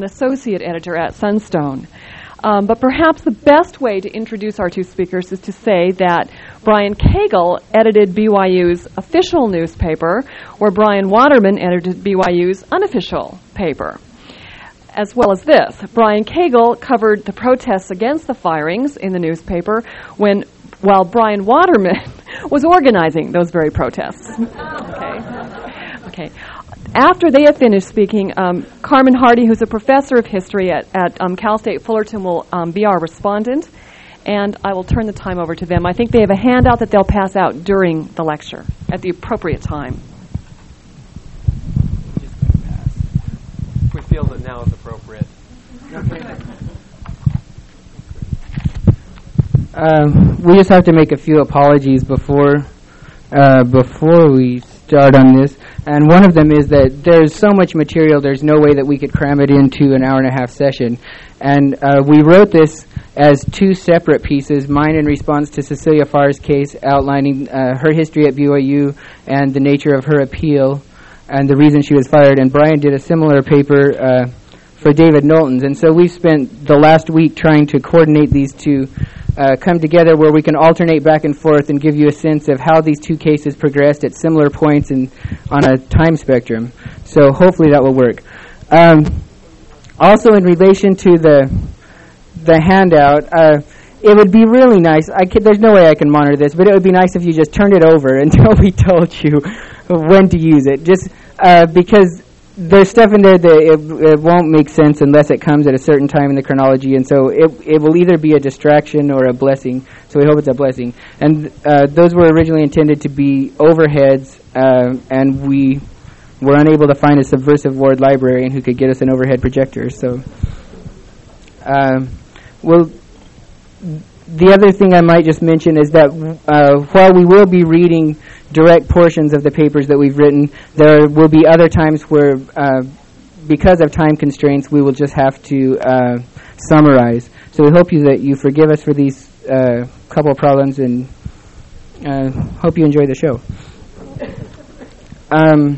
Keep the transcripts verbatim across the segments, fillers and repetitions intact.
an associate editor at Sunstone. Um, but perhaps the best way to introduce our two speakers is to say that Brian Cagle edited B Y U's official newspaper, where Brian Waterman edited B Y U's unofficial paper. As well as this, Brian Cagle covered the protests against the firings in the newspaper when, while Brian Waterman was organizing those very protests. Okay. Okay. After they have finished speaking, um, Carmen Hardy, who's a professor of history at, at um, Cal State Fullerton, will um, be our respondent, and I will turn the time over to them. I think they have a handout that they'll pass out during the lecture at the appropriate time. We feel that now is appropriate. Um, we just have to make a few apologies before uh, before we start on this, and one of them is that there's so much material, there's no way that we could cram it into an hour and a half session, and uh, we wrote this as two separate pieces, mine in response to Cecilia Farr's case outlining uh, her history at B Y U and the nature of her appeal and the reason she was fired, and Brian did a similar paper uh, for David Knowlton's, and so we've spent the last week trying to coordinate these two Uh, come together where we can alternate back and forth and give you a sense of how these two cases progressed at similar points in, on a time spectrum. So hopefully that will work. Um, also, in relation to the the handout, uh, it would be really nice. I could, there's no way I can monitor this, but it would be nice if you just turned it over until we told you when to use it. Just uh, because there's stuff in there that it, it won't make sense unless it comes at a certain time in the chronology, and so it it will either be a distraction or a blessing. So we hope it's a blessing. And uh, those were originally intended to be overheads, uh, and we were unable to find a subversive ward librarian who could get us an overhead projector. So, um, well, the other thing I might just mention is that uh, while we will be reading direct portions of the papers that we've written, there will be other times where, uh, because of time constraints, we will just have to uh, summarize. So we hope you that you forgive us for these uh, couple of problems, and uh, hope you enjoy the show. Um,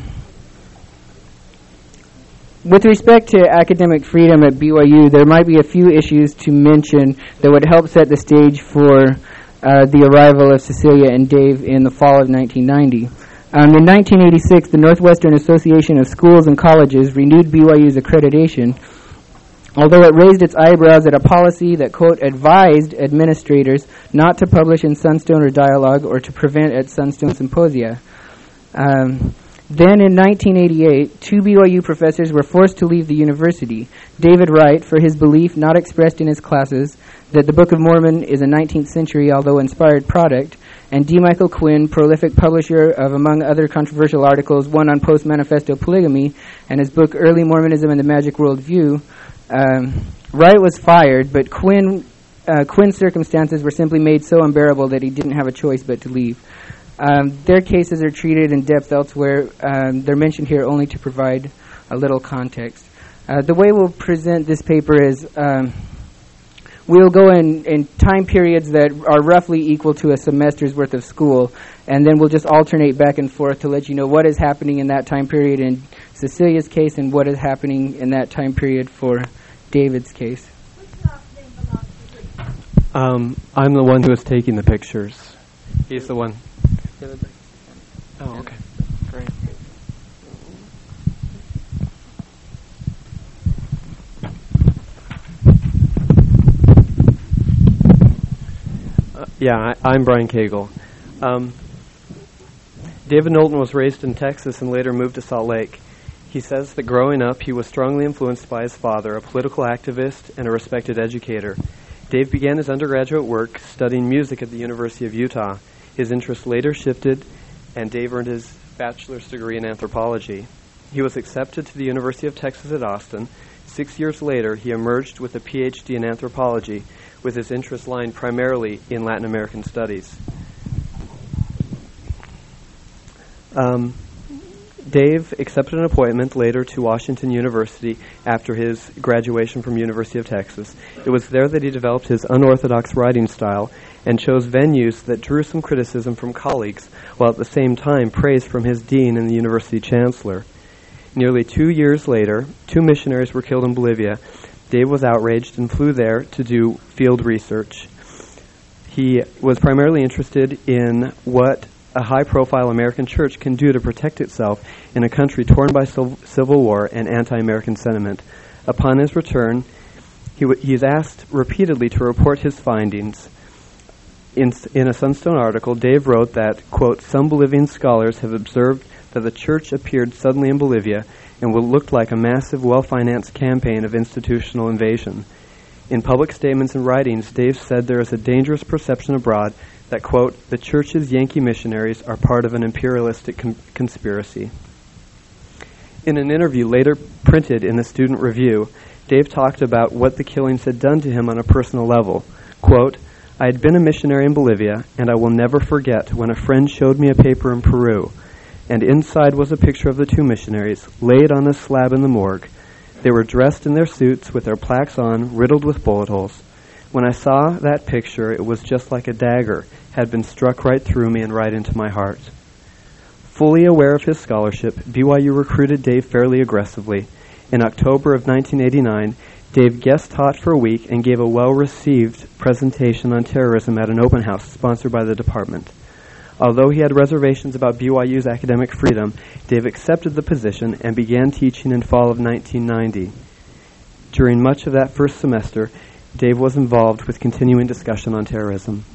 with respect to academic freedom at B Y U, there might be a few issues to mention that would help set the stage for Uh, the arrival of Cecilia and Dave in the fall of nineteen ninety. Um, in nineteen eighty-six, the Northwestern Association of Schools and Colleges renewed B Y U's accreditation, although it raised its eyebrows at a policy that, quote, advised administrators not to publish in Sunstone or Dialogue or to prevent at Sunstone Symposia. Um, then in nineteen eighty-eight, two B Y U professors were forced to leave the university. David Wright, for his belief not expressed in his classes that the Book of Mormon is a nineteenth century, although inspired product, and D. Michael Quinn, prolific publisher of, among other controversial articles, one on post-manifesto polygamy, and his book Early Mormonism and the Magic World View. Um, Wright was fired, but Quinn, uh, Quinn's circumstances were simply made so unbearable that he didn't have a choice but to leave. Um, their cases are treated in depth elsewhere. Um, they're mentioned here only to provide a little context. Uh, the way we'll present this paper is um, we'll go in, in time periods that are roughly equal to a semester's worth of school, and then we'll just alternate back and forth to let you know what is happening in that time period in Cecilia's case and what is happening in that time period for David's case. Um, I'm the one who is taking the pictures. He's the one. Oh, okay. Great. Uh, yeah, I, I'm Brian Cagle. Um, David Knowlton was raised in Texas and later moved to Salt Lake. He says that growing up, he was strongly influenced by his father, a political activist and a respected educator. Dave began his undergraduate work studying music at the University of Utah. His interest later shifted, and Dave earned his bachelor's degree in anthropology. He was accepted to the University of Texas at Austin. Six years later, he emerged with a P H D in anthropology, with his interest lying primarily in Latin American studies. Um, Dave accepted an appointment later to Washington University after his graduation from University of Texas. It was there that he developed his unorthodox writing style and chose venues that drew some criticism from colleagues, while at the same time praise from his dean and the university chancellor. Nearly two years later, two missionaries were killed in Bolivia. Dave was outraged and flew there to do field research. He was primarily interested in what a high-profile American church can do to protect itself in a country torn by civil war and anti-American sentiment. Upon his return, he, w- he is asked repeatedly to report his findings. In, in a Sunstone article, Dave wrote that, quote, some Bolivian scholars have observed that the church appeared suddenly in Bolivia and what looked like a massive, well-financed campaign of institutional invasion. In public statements and writings, Dave said there is a dangerous perception abroad that, quote, the church's Yankee missionaries are part of an imperialistic con- conspiracy. In an interview later printed in the Student Review, Dave talked about what the killings had done to him on a personal level. Quote, I had been a missionary in Bolivia, and I will never forget when a friend showed me a paper in Peru, and inside was a picture of the two missionaries, laid on a slab in the morgue. They were dressed in their suits with their plaques on, riddled with bullet holes. When I saw that picture, it was just like a dagger had been struck right through me and right into my heart. Fully aware of his scholarship, B Y U recruited Dave fairly aggressively. In October of nineteen eighty-nine, Dave guest taught for a week and gave a well-received presentation on terrorism at an open house sponsored by the department. Although he had reservations about B Y U's academic freedom, Dave accepted the position and began teaching in fall of nineteen ninety. During much of that first semester, Dave was involved with continuing discussion on terrorism.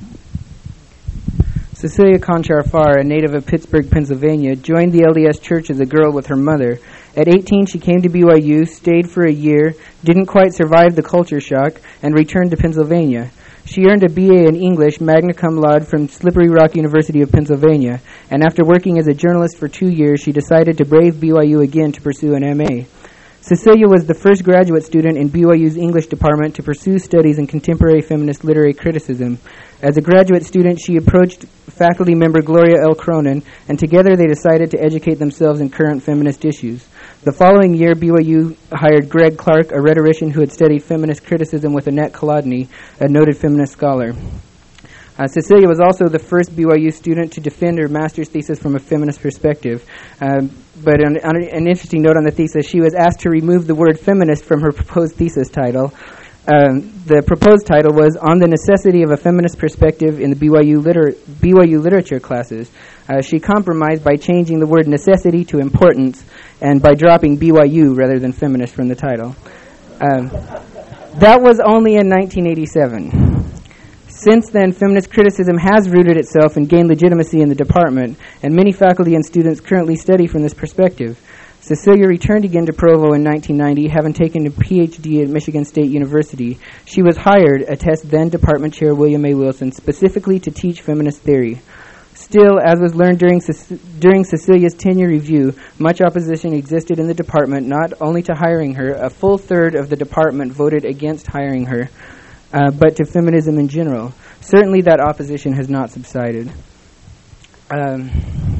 Cecilia Conchar-Farr, a native of Pittsburgh, Pennsylvania, joined the L D S Church as a girl with her mother. At eighteen, she came to B Y U, stayed for a year, didn't quite survive the culture shock, and returned to Pennsylvania. She earned a B A in English, magna cum laude, from Slippery Rock University of Pennsylvania, and after working as a journalist for two years, she decided to brave B Y U again to pursue an M A. Cecilia was the first graduate student in B Y U's English department to pursue studies in contemporary feminist literary criticism. As a graduate student, she approached faculty member Gloria L. Cronin, and together they decided to educate themselves in current feminist issues. The following year, B Y U hired Greg Clark, a rhetorician who had studied feminist criticism with Annette Kolodny, a noted feminist scholar. Uh, Cecilia was also the first B Y U student to defend her master's thesis from a feminist perspective. Um, but on, on an interesting note on the thesis, she was asked to remove the word feminist from her proposed thesis title. Um, the proposed title was On the Necessity of a Feminist Perspective in the B Y U, liter- B Y U Literature Classes. Uh, she compromised by changing the word necessity to importance and by dropping B Y U rather than feminist from the title. Um, that was only in nineteen eighty-seven. Since then, feminist criticism has rooted itself and gained legitimacy in the department, and many faculty and students currently study from this perspective. Cecilia returned again to Provo in nineteen ninety, having taken a P H D at Michigan State University. She was hired, attests then-Department Chair William A. Wilson, specifically to teach feminist theory. Still, as was learned during, during Cecilia's tenure review, much opposition existed in the department, not only to hiring her. A full third of the department voted against hiring her, uh, but to feminism in general. Certainly that opposition has not subsided. Um,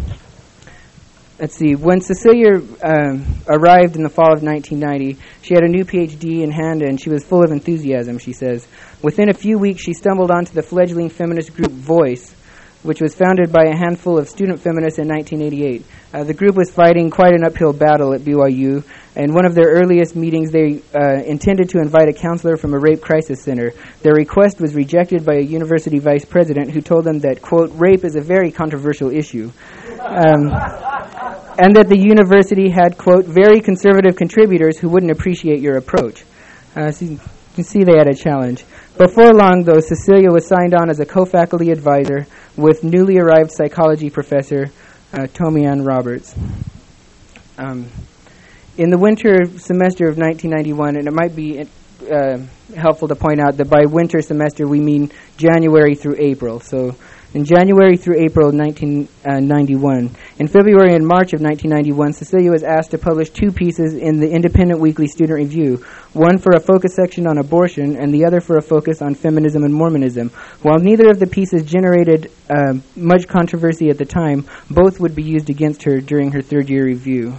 let's see. When Cecilia um, arrived in the fall of nineteen ninety, she had a new P H D in hand and she was full of enthusiasm, she says. Within a few weeks, she stumbled onto the fledgling feminist group Voice, which was founded by a handful of student feminists in nineteen eighty-eight. Uh, the group was fighting quite an uphill battle at B Y U. In one of their earliest meetings, they uh, intended to invite a counselor from a rape crisis center. Their request was rejected by a university vice president who told them that, quote, rape is a very controversial issue. Um, and that the university had, quote, very conservative contributors who wouldn't appreciate your approach. Uh, so you can see they had a challenge. Before long, though, Cecilia was signed on as a co-faculty advisor with newly arrived psychology professor uh, Tomi-Ann Roberts. Um, in the winter semester of nineteen ninety-one, and it might be uh, helpful to point out that by winter semester we mean January through April. So in January through April of nineteen ninety-one. In February and March of nineteen ninety-one, Cecilia was asked to publish two pieces in the Independent Weekly Student Review, one for a focus section on abortion and the other for a focus on feminism and Mormonism. While neither of the pieces generated uh, much controversy at the time, both would be used against her during her third-year review.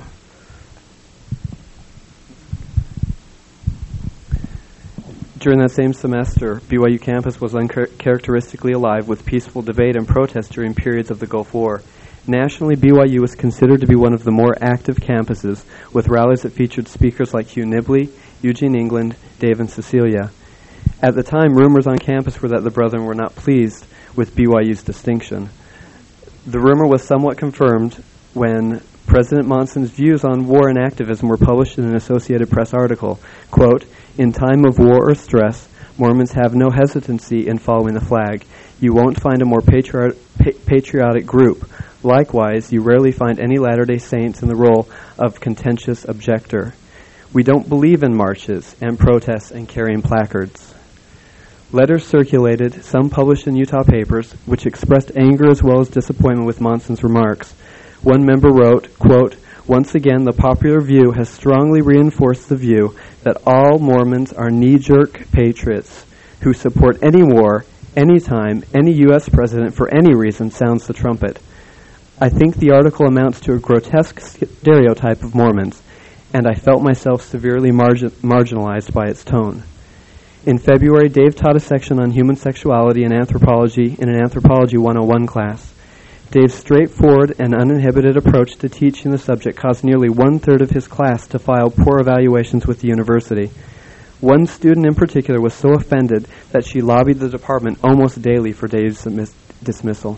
During that same semester, B Y U campus was uncharacteristically alive with peaceful debate and protest during periods of the Gulf War. Nationally, B Y U was considered to be one of the more active campuses, with rallies that featured speakers like Hugh Nibley, Eugene England, Dave, and Cecilia. At the time, rumors on campus were that the Brethren were not pleased with B Y U's distinction. The rumor was somewhat confirmed when President Monson's views on war and activism were published in an Associated Press article. Quote, "In time of war or stress, Mormons have no hesitancy in following the flag. You won't find a more patriot, pa- patriotic group. Likewise, you rarely find any Latter-day Saints in the role of contentious objector. We don't believe in marches and protests and carrying placards." Letters circulated, some published in Utah papers, which expressed anger as well as disappointment with Monson's remarks. One member wrote, quote, "Once again, the popular view has strongly reinforced the view that all Mormons are knee-jerk patriots who support any war, anytime, any U S president for any reason sounds the trumpet. I think the article amounts to a grotesque stereotype of Mormons, and I felt myself severely margin- marginalized by its tone." In February, Dave taught a section on human sexuality and anthropology in an Anthropology one oh one class. Dave's straightforward and uninhibited approach to teaching the subject caused nearly one-third of his class to file poor evaluations with the university. One student in particular was so offended that she lobbied the department almost daily for Dave's dismissal.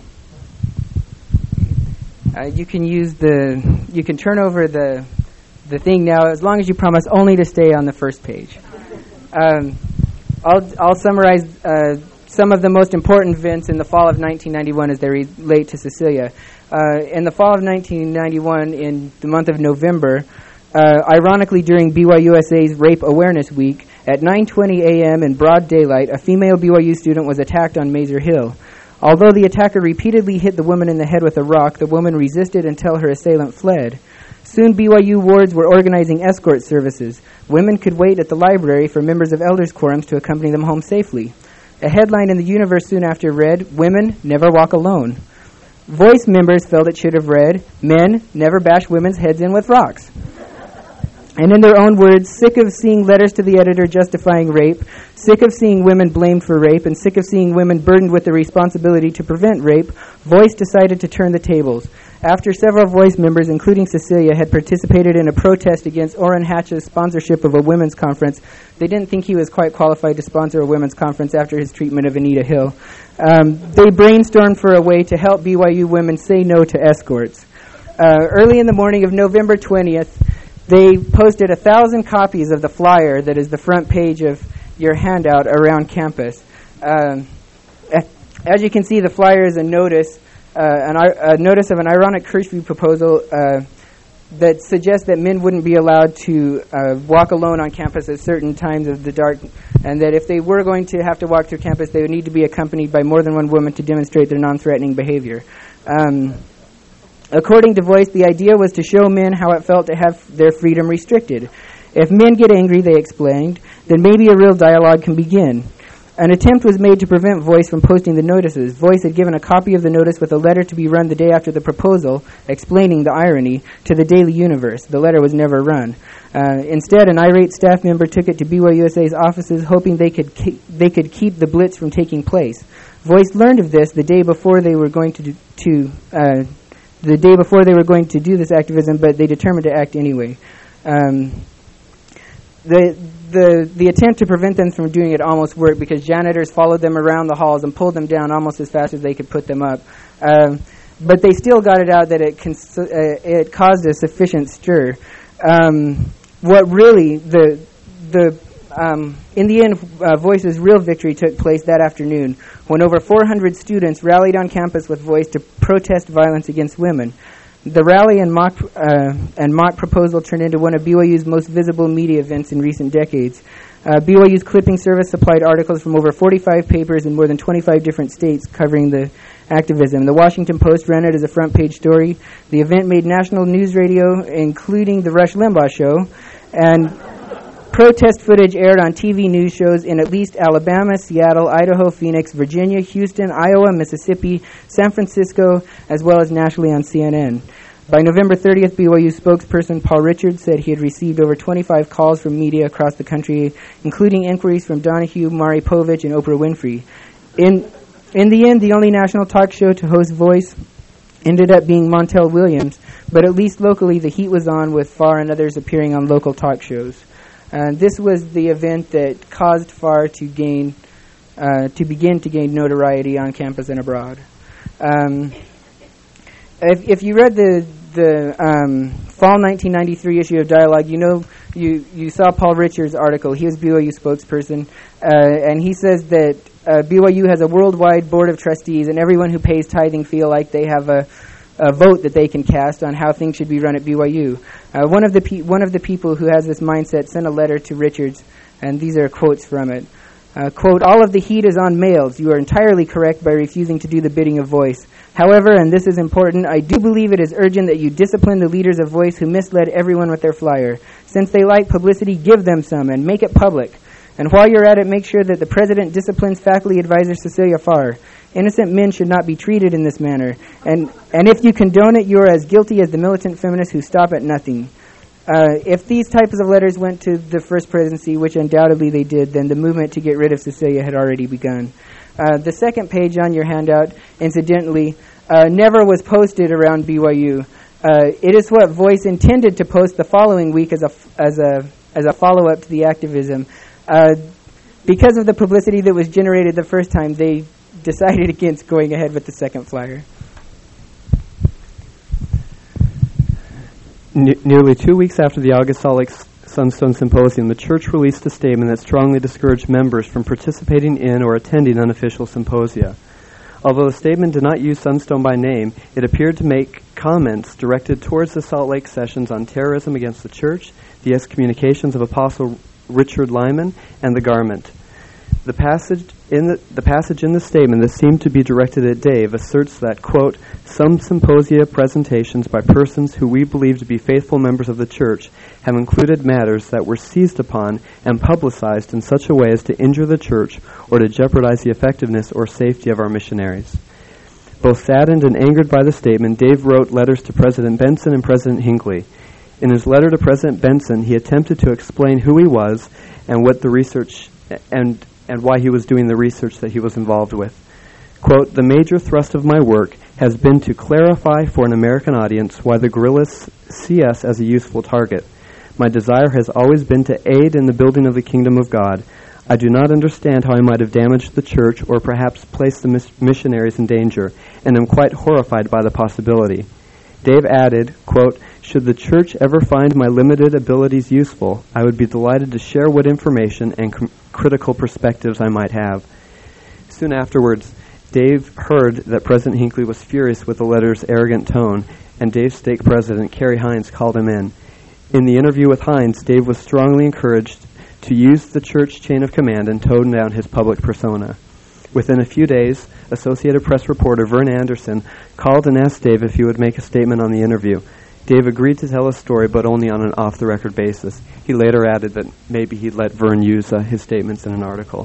Uh, you can use the, you can turn over the, the thing now, as long as you promise only to stay on the first page. Um, I'll, I'll summarize uh, some of the most important events in the fall of nineteen ninety-one as they relate to Cecilia. Uh, in the fall of nineteen ninety-one, in the month of November, uh, ironically during B Y U S A's Rape Awareness Week, at nine twenty a.m. in broad daylight, a female B Y U student was attacked on Mazer Hill. Although the attacker repeatedly hit the woman in the head with a rock, the woman resisted until her assailant fled. Soon B Y U wards were organizing escort services. Women could wait at the library for members of elders' quorums to accompany them home safely. A headline in the Universe soon after read, "Women never walk alone." Voice members felt it should have read, "Men never bash women's heads in with rocks." And in their own words, sick of seeing letters to the editor justifying rape, sick of seeing women blamed for rape, and sick of seeing women burdened with the responsibility to prevent rape, Voice decided to turn the tables. After several Voice members, including Cecilia, had participated in a protest against Orrin Hatch's sponsorship of a women's conference, they didn't think he was quite qualified to sponsor a women's conference after his treatment of Anita Hill. Um, they brainstormed for a way to help B Y U women say no to escorts. Uh, early in the morning of November twentieth, they posted a thousand copies of the flyer that is the front page of your handout around campus. Um, as you can see, the flyer is a notice, uh, an, a notice of an ironic curfew proposal uh, that suggests that men wouldn't be allowed to uh, walk alone on campus at certain times of the dark, and that if they were going to have to walk through campus, they would need to be accompanied by more than one woman to demonstrate their non-threatening behavior. Um, According to Voice, the idea was to show men how it felt to have their freedom restricted. If men get angry, they explained, then maybe a real dialogue can begin. An attempt was made to prevent Voice from posting the notices. Voice had given a copy of the notice with a letter to be run the day after the proposal, explaining the irony, to the Daily Universe. The letter was never run. Uh, instead, an irate staff member took it to B Y U S A's offices, hoping they could ke- they could keep the blitz from taking place. Voice learned of this the day before they were going to do, to uh, the day before they were going to do this activism, but they determined to act anyway. Um, the the the attempt to prevent them from doing it almost worked because janitors followed them around the halls and pulled them down almost as fast as they could put them up. Um, but they still got it out that it cons- uh, it caused a sufficient stir. Um, what really the the Um, in the end, uh, Voice's real victory took place that afternoon when over four hundred students rallied on campus with Voice to protest violence against women. The rally and mock uh, and mock proposal turned into one of B Y U's most visible media events in recent decades. Uh, B Y U's clipping service supplied articles from over forty-five papers in more than twenty-five different states covering the activism. The Washington Post ran it as a front-page story. The event made national news radio, including the Rush Limbaugh Show, and protest footage aired on T V news shows in at least Alabama, Seattle, Idaho, Phoenix, Virginia, Houston, Iowa, Mississippi, San Francisco, as well as nationally on C N N. By November thirtieth, B Y U spokesperson Paul Richards said he had received over twenty-five calls from media across the country, including inquiries from Donahue, Maury Povich, and Oprah Winfrey. In, in the end, the only national talk show to host Voice ended up being Montel Williams, but at least locally the heat was on, with Farr and others appearing on local talk shows. Uh, this was the event that caused Farr to gain, uh, to begin to gain notoriety on campus and abroad. Um, if, if you read the the um, fall nineteen ninety-three issue of Dialogue, you know you you saw Paul Richards' article. He was B Y U spokesperson, uh, and he says that uh, B Y U has a worldwide board of trustees, and everyone who pays tithing feel like they have a a vote that they can cast on how things should be run at B Y U. Uh, one of the pe- one of the people who has this mindset sent a letter to Richards, and these are quotes from it. Uh, quote, "All of the heat is on males. You are entirely correct by refusing to do the bidding of Voice. However, and this is important, I do believe it is urgent that you discipline the leaders of Voice who misled everyone with their flyer. Since they like publicity, give them some and make it public. And while you're at it, make sure that the president disciplines faculty advisor Cecilia Farr. Innocent men should not be treated in this manner. And, and if you condone it, you are as guilty as the militant feminists who stop at nothing." Uh, if these types of letters went to the first presidency, which undoubtedly they did, then the movement to get rid of Cecilia had already begun. Uh, the second page on your handout, incidentally, uh, never was posted around B Y U. Uh, it is what Voice intended to post the following week as a as a as a follow-up to the activism. Uh, because of the publicity that was generated the first time, they decided against going ahead with the second flyer. Ne- nearly two weeks after the August Salt Lake Sunstone Symposium, the church released a statement that strongly discouraged members from participating in or attending unofficial symposia. Although the statement did not use Sunstone by name, it appeared to make comments directed towards the Salt Lake sessions on terrorism against the church, the excommunications of Apostle Richard Lyman, and the garment. The passage in the, the passage in the statement that seemed to be directed at Dave asserts that, quote, "Some symposia presentations by persons who we believe to be faithful members of the church have included matters that were seized upon and publicized in such a way as to injure the church or to jeopardize the effectiveness or safety of our missionaries." Both saddened and angered by the statement, Dave wrote letters to President Benson and President Hinckley. In his letter to President Benson, he attempted to explain who he was and what the research and and why he was doing the research that he was involved with. Quote, "The major thrust of my work has been to clarify for an American audience why the guerrillas see us as a useful target. My desire has always been to aid in the building of the kingdom of God. I do not understand how I might have damaged the church or perhaps placed the mis- missionaries in danger, and am quite horrified by the possibility." Dave added, quote, "Should the church ever find my limited abilities useful, I would be delighted to share what information and com- critical perspectives I might have." Soon afterwards, Dave heard that President Hinckley was furious with the letter's arrogant tone, and Dave's stake president, Kerry Hines, called him in. In the interview with Hines, Dave was strongly encouraged to use the church chain of command and tone down his public persona. Within a few days, Associated Press reporter Vern Anderson called and asked Dave if he would make a statement on the interview. Dave agreed to tell his story, but only on an off-the-record basis. He later added that maybe he'd let Vern use uh, his statements in an article.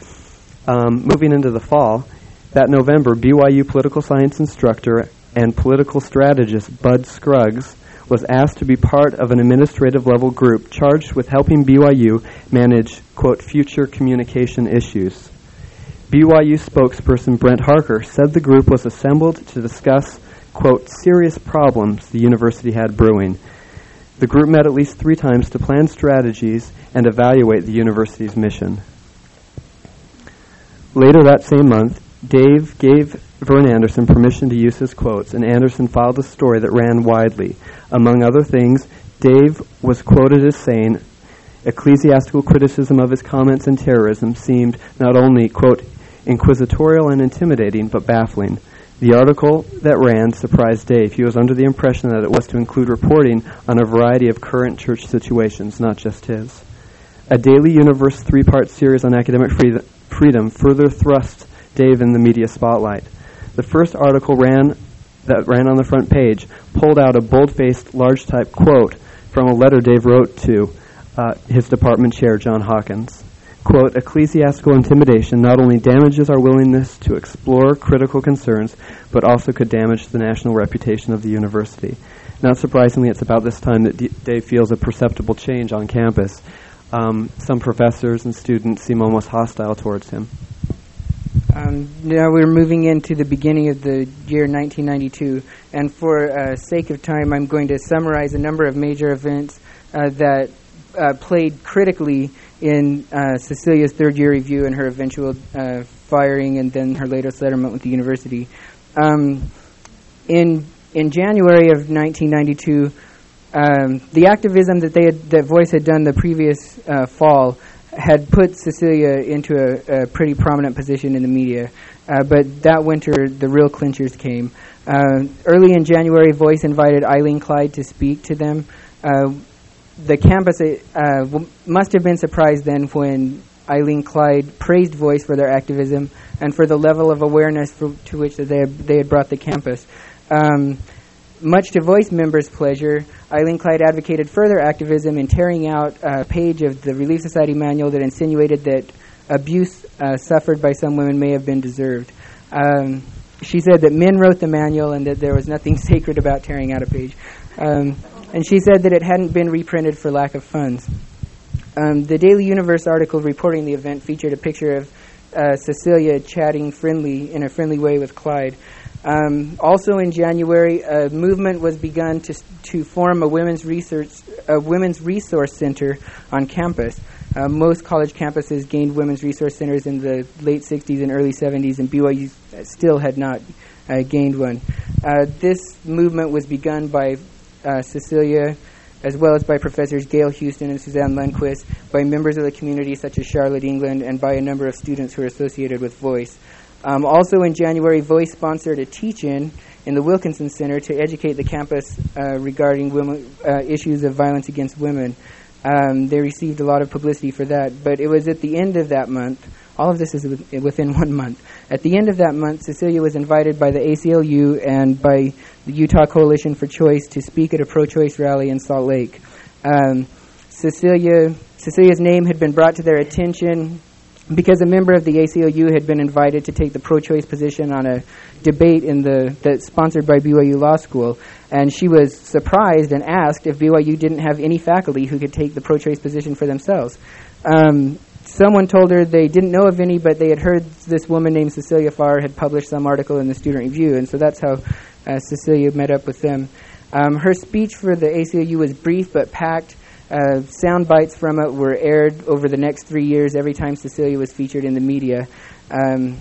Um, moving into the fall, that November, B Y U political science instructor and political strategist Bud Scruggs was asked to be part of an administrative-level group charged with helping B Y U manage, quote, future communication issues. B Y U spokesperson Brent Harker said the group was assembled to discuss, quote, serious problems the university had brewing. The group met at least three times to plan strategies and evaluate the university's mission. Later that same month, Dave gave Vern Anderson permission to use his quotes, and Anderson filed a story that ran widely. Among other things, Dave was quoted as saying, ecclesiastical criticism of his comments on terrorism seemed not only, quote, inquisitorial and intimidating, but baffling. The article that ran surprised Dave. He was under the impression that it was to include reporting on a variety of current church situations, not just his. A Daily Universe three-part series on academic freedom further thrust Dave in the media spotlight. The first article ran that ran on the front page pulled out a bold-faced, large-type quote from a letter Dave wrote to uh, his department chair, John Hawkins. Quote, ecclesiastical intimidation not only damages our willingness to explore critical concerns, but also could damage the national reputation of the university. Not surprisingly, it's about this time that D- Dave feels a perceptible change on campus. Um, some professors and students seem almost hostile towards him. Um, now we're moving into the beginning of the year nineteen ninety-two, and for uh, sake of time, I'm going to summarize a number of major events uh, that uh, played critically in uh, Cecilia's third-year review and her eventual uh, firing, and then her later settlement with the university. Um, in in January of nineteen ninety-two, um, the activism that they had, that Voice had done the previous uh, fall had put Cecilia into a, a pretty prominent position in the media. Uh, but that winter, the real clinchers came. Uh, early in January, Voice invited Eileen Clyde to speak to them. Uh, the campus uh, w- must have been surprised then when Eileen Clyde praised Voice for their activism and for the level of awareness for, to which that they had, they had brought the campus. Um, Much to Voice members' pleasure, Eileen Clyde advocated further activism in tearing out a page of the Relief Society manual that insinuated that abuse uh, suffered by some women may have been deserved. Um, she said that men wrote the manual and that there was nothing sacred about tearing out a page. Um, and she said that it hadn't been reprinted for lack of funds. Um, the Daily Universe article reporting the event featured a picture of uh, Cecilia chatting friendly in a friendly way with Clyde. Um, also in January, a movement was begun to to form a women's research, a women's resource center on campus. Uh, most college campuses gained women's resource centers in the late sixties and early seventies, and B Y U still had not uh, gained one. Uh, this movement was begun by uh, Cecilia, as well as by Professors Gail Houston and Suzanne Lundquist, by members of the community such as Charlotte England, and by a number of students who are associated with Voice. Um, also in January, Voice sponsored a teach-in in the Wilkinson Center to educate the campus uh, regarding women, uh, issues of violence against women. Um, they received a lot of publicity for that, but it was at the end of that month, all of this is within one month, at the end of that month, Cecilia was invited by the A C L U and by the Utah Coalition for Choice to speak at a pro-choice rally in Salt Lake. Um, Cecilia, Cecilia's name had been brought to their attention because a member of the A C L U had been invited to take the pro-choice position on a debate in the that's sponsored by B Y U Law School, and she was surprised and asked if B Y U didn't have any faculty who could take the pro-choice position for themselves. Um, someone told her they didn't know of any, but they had heard this woman named Cecilia Farr had published some article in the Student Review, and so that's how uh, Cecilia met up with them. Um, her speech for the A C L U was brief but packed. Uh, sound bites from it were aired over the next three years every time Cecilia was featured in the media. Um,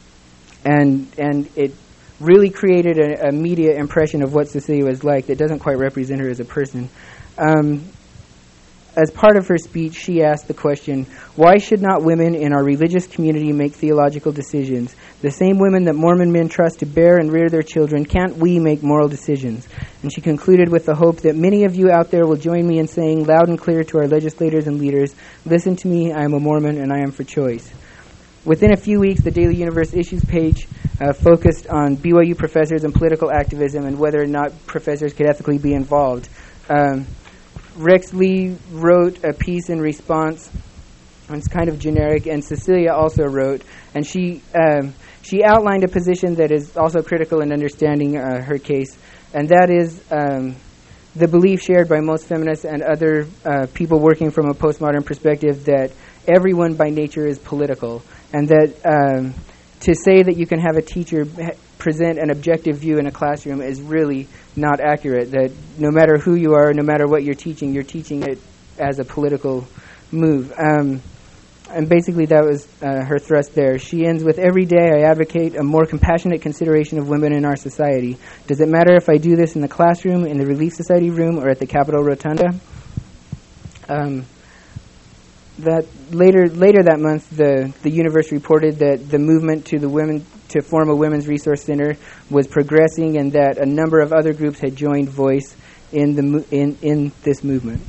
and and it really created a, a media impression of what Cecilia was like that doesn't quite represent her as a person. Um, as part of her speech, she asked the question, why should not women in our religious community make theological decisions? The same women that Mormon men trust to bear and rear their children, can't we make moral decisions? And she concluded with the hope that many of you out there will join me in saying loud and clear to our legislators and leaders, listen to me, I am a Mormon and I am for choice. Within a few weeks, the Daily Universe Issues page uh, focused on B Y U professors and political activism and whether or not professors could ethically be involved. Um, Rex Lee wrote a piece in response. It's kind of generic, and Cecilia also wrote, and she um, she outlined a position that is also critical in understanding uh, her case, and that is um, the belief shared by most feminists and other uh, people working from a postmodern perspective that everyone by nature is political, and that um, to say that you can have a teacher ha- present an objective view in a classroom is really not accurate, that no matter who you are, no matter what you're teaching, you're teaching it as a political move. Um, and basically that was uh, her thrust there. She ends with, every day I advocate a more compassionate consideration of women in our society. Does it matter if I do this in the classroom, in the Relief Society room, or at the Capitol Rotunda? Um, that later later that month, the, the Universe reported that the movement to the women to form a women's resource center was progressing, and that a number of other groups had joined Voice in the in in this movement.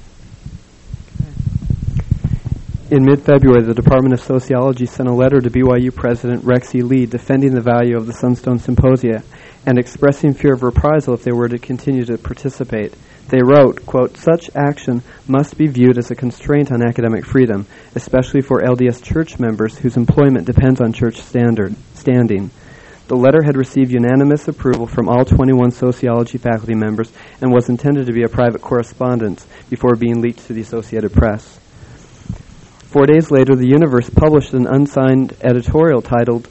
In mid-February, the Department of Sociology sent a letter to B Y U President Rex E. Lee defending the value of the Sunstone Symposia and expressing fear of reprisal if they were to continue to participate. They wrote, quote, such action must be viewed as a constraint on academic freedom, especially for L D S church members whose employment depends on church standard standing. The letter had received unanimous approval from all twenty-one sociology faculty members and was intended to be a private correspondence before being leaked to the Associated Press. Four days later, the Universe published an unsigned editorial titled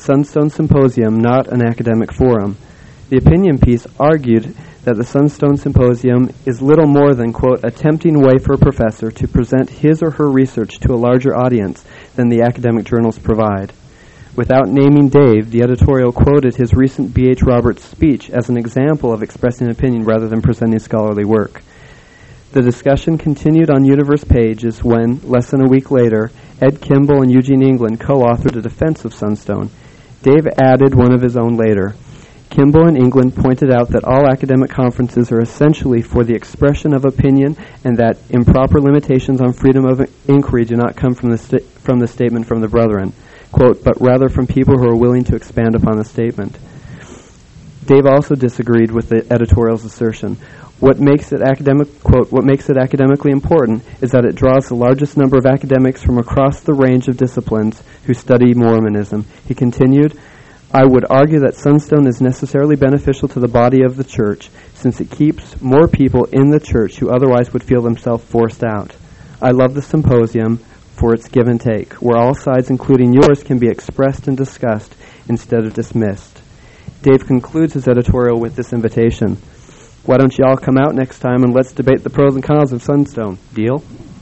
Sunstone Symposium, not an academic forum. The opinion piece argued that the Sunstone Symposium is little more than, quote, a tempting way for a professor to present his or her research to a larger audience than the academic journals provide. Without naming Dave, the editorial quoted his recent B H Roberts speech as an example of expressing opinion rather than presenting scholarly work. The discussion continued on Universe pages when, less than a week later, Ed Kimball and Eugene England co-authored a defense of Sunstone. Dave added one of his own later. Kimball and England pointed out that all academic conferences are essentially for the expression of opinion and that improper limitations on freedom of inquiry do not come from the, sta- from the statement from the brethren, quote, but rather from people who are willing to expand upon the statement. Dave also disagreed with the editorial's assertion. What makes it academic, quote, what makes it academically important is that it draws the largest number of academics from across the range of disciplines who study Mormonism. He continued, I would argue that Sunstone is necessarily beneficial to the body of the church since it keeps more people in the church who otherwise would feel themselves forced out. I love the symposium for its give and take, where all sides, including yours, can be expressed and discussed instead of dismissed. Dave concludes his editorial with this invitation. Why don't you all come out next time and let's debate the pros and cons of Sunstone? Deal?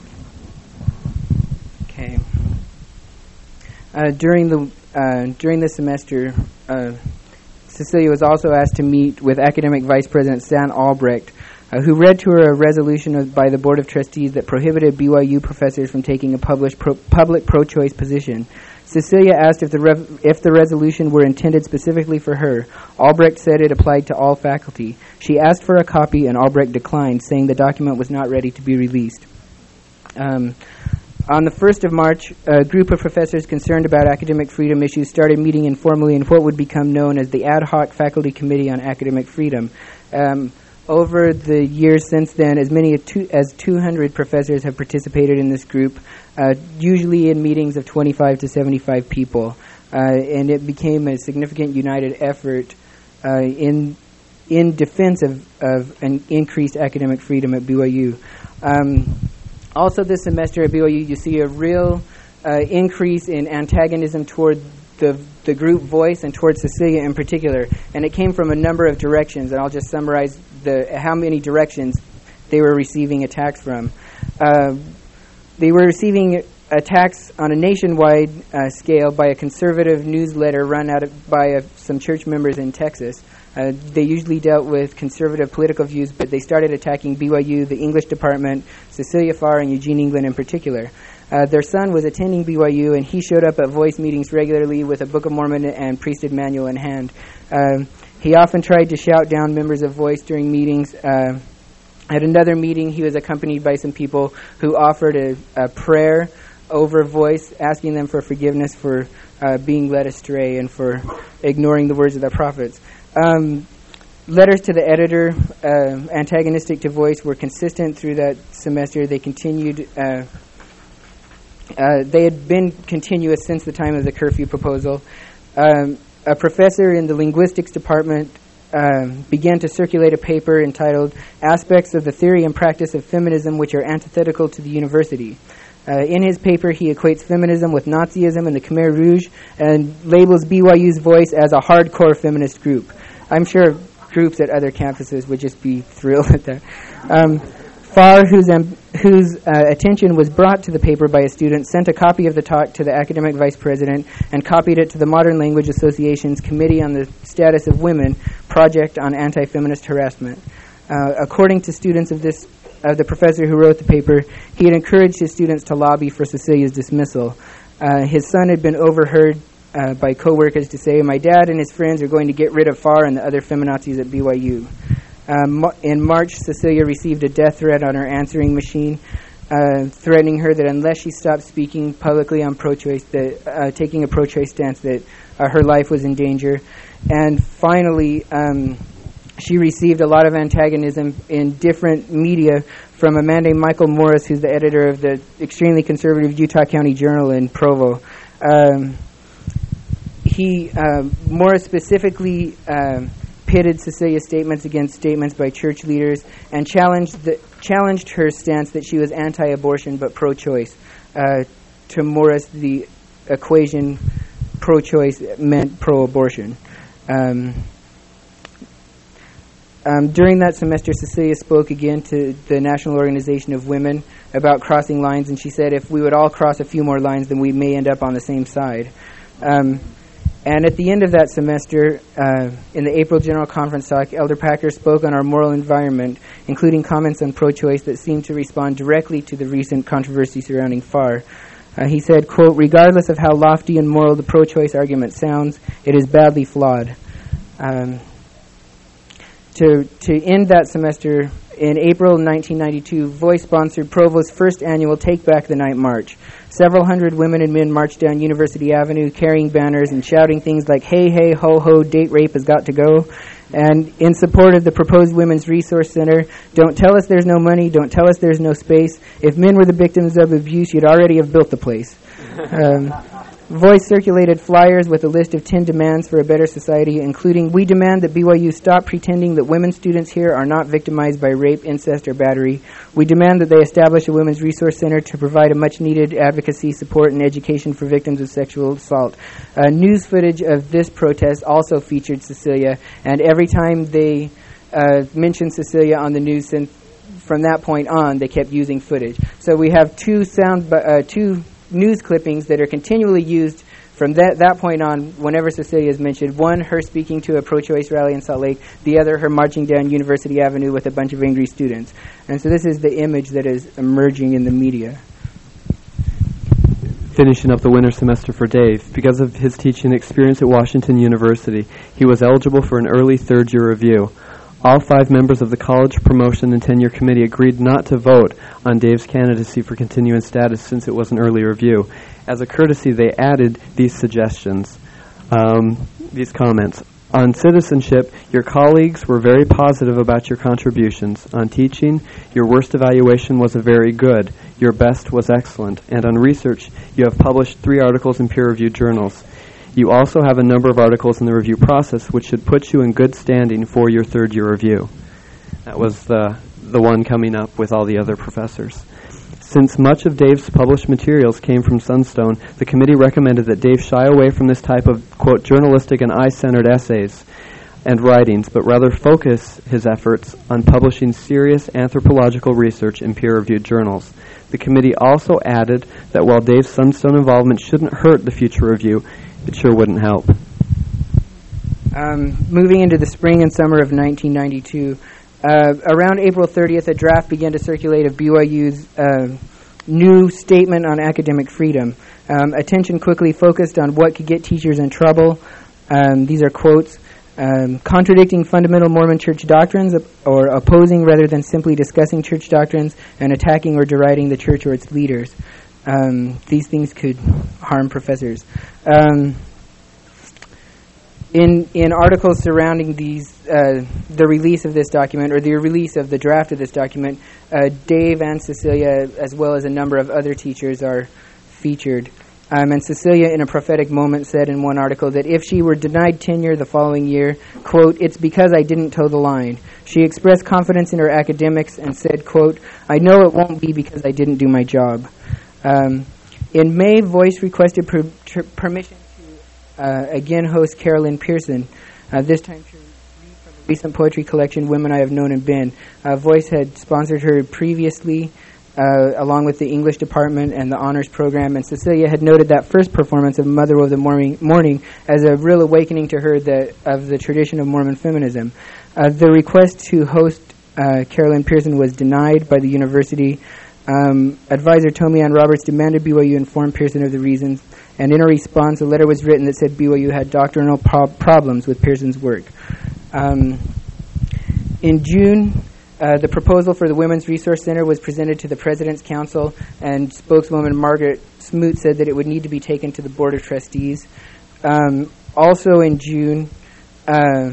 Okay. Uh, during the uh, during the semester, uh, Cecilia was also asked to meet with Academic Vice President Stan Albrecht, uh, who read to her a resolution of, by the Board of Trustees that prohibited B Y U professors from taking a published pro- public pro-choice position. Cecilia asked if the rev- if the resolution were intended specifically for her. Albrecht said it applied to all faculty. She asked for a copy, and Albrecht declined, saying the document was not ready to be released. Um, on the first of March, a group of professors concerned about academic freedom issues started meeting informally in what would become known as the Ad Hoc Faculty Committee on Academic Freedom. Um, over the years since then, as many as two, as two hundred professors have participated in this group, uh, usually in meetings of twenty-five to seventy-five people. Uh, and it became a significant united effort uh, in in defense of, of an increased academic freedom at B Y U. Um, also this semester at B Y U, you see a real uh, increase in antagonism toward the the group Voice and towards Cecilia in particular, and it came from a number of directions, and I'll just summarize the how many directions they were receiving attacks from. Uh, they were receiving attacks on a nationwide uh, scale by a conservative newsletter run out of, by uh, some church members in Texas. Uh, they usually dealt with conservative political views, but they started attacking B Y U, the English department, Cecilia Farr, and Eugene England in particular. Uh, their son was attending B Y U, and he showed up at Voice meetings regularly with a Book of Mormon and priesthood manual in hand. Uh, he often tried to shout down members of Voice during meetings. Uh, at another meeting, he was accompanied by some people who offered a, a prayer over Voice, asking them for forgiveness for uh, being led astray and for ignoring the words of the prophets. Um, letters to the editor, uh, antagonistic to Voice, were consistent through that semester. They continued... Uh, Uh, they had been continuous since the time of the curfew proposal. Um, a professor in the linguistics department um, began to circulate a paper entitled Aspects of the Theory and Practice of Feminism Which Are Antithetical to the University. Uh, in his paper, he equates feminism with Nazism and the Khmer Rouge and labels B Y U's Voice as a hardcore feminist group. I'm sure groups at other campuses would just be thrilled at that. Um, Farr, whose, um, whose uh, attention was brought to the paper by a student, sent a copy of the talk to the academic vice president and copied it to the Modern Language Association's Committee on the Status of Women Project on Anti-Feminist Harassment. Uh, according to students of this, of the professor who wrote the paper, he had encouraged his students to lobby for Cecilia's dismissal. Uh, his son had been overheard uh, by co-workers to say, "My dad and his friends are going to get rid of Farr and the other feminazis at B Y U." Um, in March, Cecilia received a death threat on her answering machine, uh, threatening her that unless she stopped speaking publicly on pro-choice, that uh, taking a pro-choice stance, that uh, her life was in danger. And finally, um, she received a lot of antagonism in different media from a man named Michael Morris, who's the editor of the extremely conservative Utah County Journal in Provo. Um, he uh, Morris specifically Um, pitted Cecilia's statements against statements by church leaders and challenged the, challenged her stance that she was anti-abortion but pro-choice. Uh, to Morris, the equation pro-choice meant pro-abortion. Um, um, during that semester, Cecilia spoke again to the National Organization of Women about crossing lines, and she said if we would all cross a few more lines, then we may end up on the same side. Um, And at the end of that semester, uh, in the April General Conference talk, Elder Packer spoke on our moral environment, including comments on pro-choice that seemed to respond directly to the recent controversy surrounding F A R. Uh, he said, quote, regardless of how lofty and moral the pro-choice argument sounds, it is badly flawed. Um, to, to end that semester, in April nineteen ninety-two, Voice sponsored Provo's first annual Take Back the Night March. Several hundred women and men marched down University Avenue carrying banners and shouting things like, hey, hey, ho, ho, date rape has got to go. And in support of the proposed Women's Resource Center, don't tell us there's no money, don't tell us there's no space. If men were the victims of abuse, you'd already have built the place. Um, Voice circulated flyers with a list of ten demands for a better society, including, we demand that B Y U stop pretending that women students here are not victimized by rape, incest, or battery. We demand that they establish a Women's Resource Center to provide a much-needed advocacy, support, and education for victims of sexual assault. Uh, news footage of this protest also featured Cecilia, and every time they uh, mentioned Cecilia on the news since from that point on, they kept using footage. So we have two sound, uh, two news clippings that are continually used from that, that point on whenever Cecilia is mentioned. One, her speaking to a pro-choice rally in Salt Lake. The other, her marching down University Avenue with a bunch of angry students. And so this is the image that is emerging in the media. Finishing up the winter semester for Dave, because of his teaching experience at Washington University, he was eligible for an early third-year review. All five members of the College Promotion and Tenure Committee agreed not to vote on Dave's candidacy for continuing status since it was an early review. As a courtesy, they added these suggestions, um, these comments. On citizenship, your colleagues were very positive about your contributions. On teaching, your worst evaluation was a very good. Your best was excellent. And on research, you have published three articles in peer-reviewed journals. You also have a number of articles in the review process, which should put you in good standing for your third-year review. That was the, the one coming up with all the other professors. Since much of Dave's published materials came from Sunstone, the committee recommended that Dave shy away from this type of, quote, journalistic and eye-centered essays and writings, but rather focus his efforts on publishing serious anthropological research in peer-reviewed journals. The committee also added that while Dave's Sunstone involvement shouldn't hurt the future review, it sure wouldn't help. Um, moving into the spring and summer of nineteen ninety-two, uh, around April thirtieth, a draft began to circulate of B Y U's uh, new statement on academic freedom. Um, attention quickly focused on what could get teachers in trouble. Um, these are quotes. Um, contradicting fundamental Mormon church doctrines or opposing rather than simply discussing church doctrines and attacking or deriding the church or its leaders. Um, these things could harm professors. Um, in in articles surrounding these, uh, the release of this document or the release of the draft of this document, uh, Dave and Cecilia, as well as a number of other teachers, are featured. Um, and Cecilia, in a prophetic moment, said in one article that if she were denied tenure the following year, quote, it's because I didn't toe the line. She expressed confidence in her academics and said, quote, I know it won't be because I didn't do my job. Um, in May, Voice requested per- ter- permission to uh, again host Carolyn Pearson, uh, this time to read from the recent poetry collection, Women I Have Known and Been. Uh, Voice had sponsored her previously, uh, along with the English department and the honors program, and Cecilia had noted that first performance of Mother of the Morning, morning as a real awakening to her the, of the tradition of Mormon feminism. Uh, the request to host uh, Carolyn Pearson was denied by the university. Um, advisor Tommy Ann Roberts demanded B Y U inform Pearson of the reasons, and in a response, a letter was written that said B Y U had doctrinal pro- problems with Pearson's work. Um, in June, uh, the proposal for the Women's Resource Center was presented to the President's Council, and spokeswoman Margaret Smoot said that it would need to be taken to the Board of Trustees. Um, also in June, uh,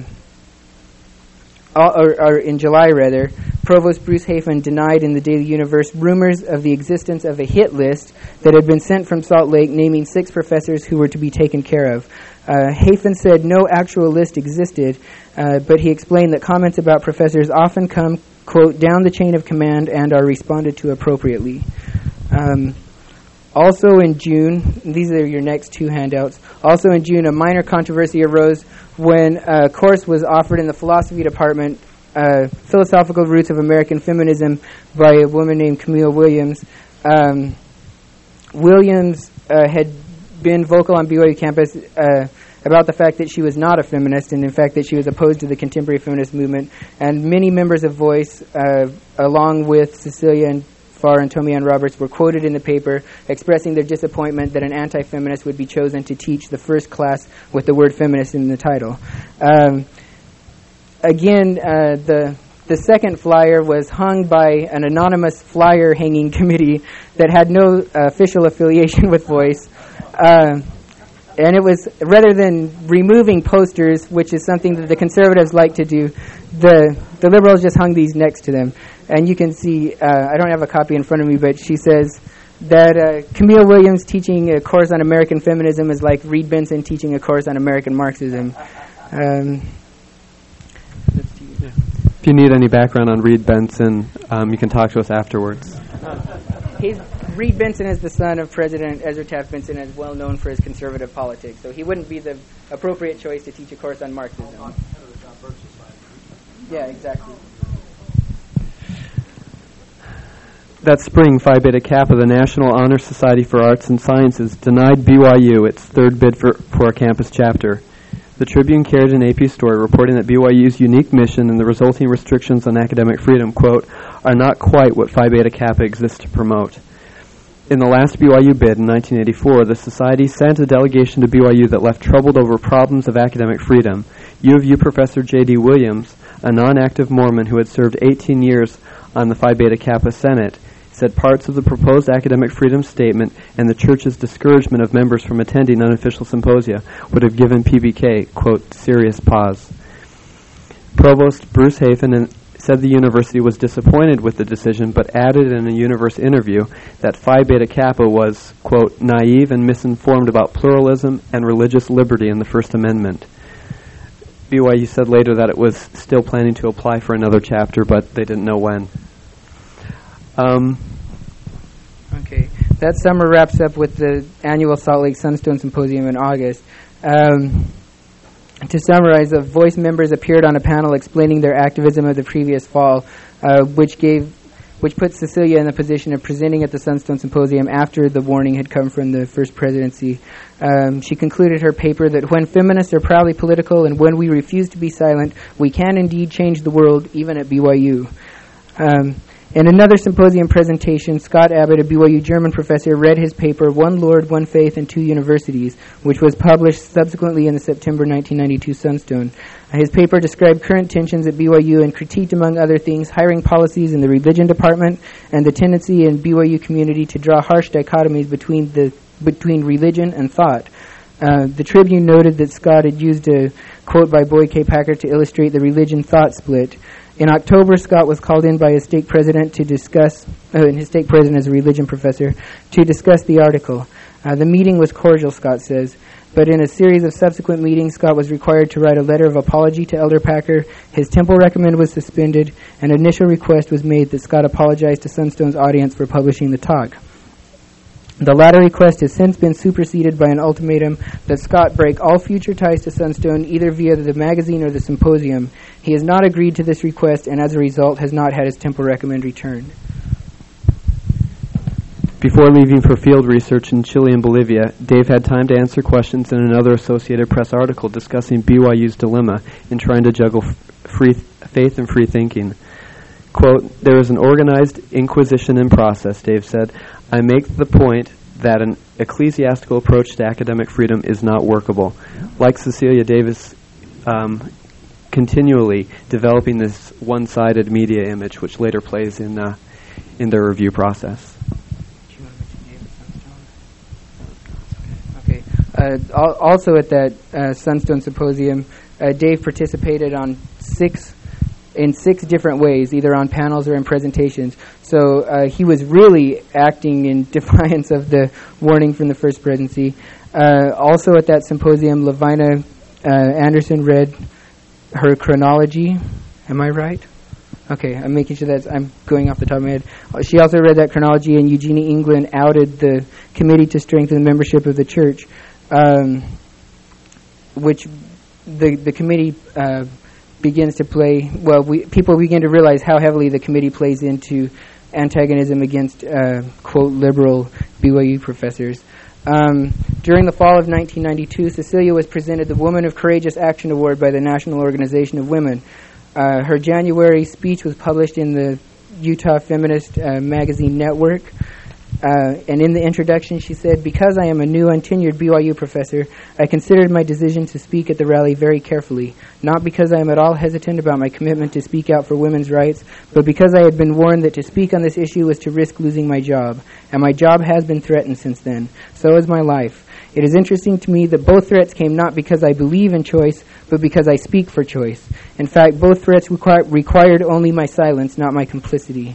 or, or in July rather, Provost Bruce Hafen denied in the Daily Universe rumors of the existence of a hit list that had been sent from Salt Lake naming six professors who were to be taken care of. Uh, Hafen said no actual list existed, uh, but he explained that comments about professors often come, quote, down the chain of command and are responded to appropriately. Um, Also in June, these are your next two handouts. Also in June, a minor controversy arose when a course was offered in the philosophy department, uh, Philosophical Roots of American Feminism, by a woman named Camille Williams. Um, Williams uh, had been vocal on B Y U campus uh, about the fact that she was not a feminist, and in fact that she was opposed to the contemporary feminist movement. And many members of Voice, uh, along with Cecilia and Farr and Tommy Ann Roberts, were quoted in the paper expressing their disappointment that an anti-feminist would be chosen to teach the first class with the word feminist in the title. Um, again, uh, the the second flyer was hung by an anonymous flyer hanging committee that had no uh, official affiliation with Voice. Uh, and it was, rather than removing posters, which is something that the conservatives like to do, the the liberals just hung these next to them. And you can see, uh, I don't have a copy in front of me, but she says that uh, Camille Williams teaching a course on American feminism is like Reed Benson teaching a course on American Marxism. Um, if you need any background on Reed Benson, um, you can talk to us afterwards. He's, Reed Benson is the son of President Ezra Taft Benson and is well known for his conservative politics, so he wouldn't be the appropriate choice to teach a course on Marxism. Yeah, exactly. That spring, Phi Beta Kappa, the National Honor Society for Arts and Sciences, denied B Y U its third bid for, for a campus chapter. The Tribune carried an A P story reporting that B Y U's unique mission and the resulting restrictions on academic freedom, quote, are not quite what Phi Beta Kappa exists to promote. In the last B Y U bid in nineteen eighty-four, the Society sent a delegation to B Y U that left troubled over problems of academic freedom. U of U professor J D Williams, a non-active Mormon who had served eighteen years on the Phi Beta Kappa Senate, said parts of the proposed academic freedom statement and the church's discouragement of members from attending unofficial symposia would have given P B K, quote, serious pause. Provost Bruce Hafen and said the university was disappointed with the decision, but added in a Universe interview that Phi Beta Kappa was, quote, naive and misinformed about pluralism and religious liberty in the First Amendment. B Y U said later that it was still planning to apply for another chapter, but they didn't know when. Um, okay, that summer wraps up with the annual Salt Lake Sunstone Symposium in August. Um, to summarize, the Voice members appeared on a panel explaining their activism of the previous fall, uh, which gave, which put Cecilia in the position of presenting at the Sunstone Symposium after the warning had come from the first presidency. Um, she concluded her paper that when feminists are proudly political and when we refuse to be silent, we can indeed change the world, even at B Y U. Um, In another symposium presentation, Scott Abbott, a B Y U German professor, read his paper, One Lord, One Faith, and Two Universities, which was published subsequently in the September nineteen ninety-two Sunstone. His paper described current tensions at B Y U and critiqued, among other things, hiring policies in the religion department and the tendency in B Y U community to draw harsh dichotomies between the between religion and thought. Uh, the Tribune noted that Scott had used a quote by Boyd K. Packer to illustrate the religion-thought split. In October, Scott was called in by his stake president to discuss, uh, and his stake president is a religion professor, to discuss the article. Uh, the meeting was cordial, Scott says, but in a series of subsequent meetings, Scott was required to write a letter of apology to Elder Packer. His temple recommend was suspended. An initial request was made that Scott apologize to Sunstone's audience for publishing the talk. The latter request has since been superseded by an ultimatum that Scott break all future ties to Sunstone either via the magazine or the symposium. He has not agreed to this request and as a result has not had his temple recommend returned. Before leaving for field research in Chile and Bolivia, Dave had time to answer questions in another Associated Press article discussing B Y U's dilemma in trying to juggle free th- faith and free thinking. Quote, there is an organized inquisition in process, Dave said. I make the point that an ecclesiastical approach to academic freedom is not workable. Like Cecilia Davis, um, continually developing this one-sided media image, which later plays in uh, in their review process. Okay. Uh, al- also at that uh, Sunstone Symposium, uh, Dave participated on six in six different ways, either on panels or in presentations. So uh, he was really acting in defiance of the warning from the first presidency. Uh, also at that symposium, Lavina uh, Anderson read her chronology. Am I right? Okay, I'm making sure that I'm going off the top of my head. Uh, She also read that chronology, and Eugenie England outed the committee to strengthen the membership of the church, um, which the the committee uh, begins to play. Well, we, people begin to realize how heavily the committee plays into antagonism against uh, quote liberal B Y U professors. Um, during the fall of nineteen ninety-two, Cecilia was presented the Woman of Courageous Action Award by the National Organization of Women. Uh, her January speech was published in the Utah Feminist uh, Magazine Network. Uh, and in the introduction, she said, "Because I am a new, untenured B Y U professor, I considered my decision to speak at the rally very carefully, not because I am at all hesitant about my commitment to speak out for women's rights, but because I had been warned that to speak on this issue was to risk losing my job, and my job has been threatened since then. So has my life. It is interesting to me that both threats came not because I believe in choice, but because I speak for choice. In fact, both threats requi- required only my silence, not my complicity."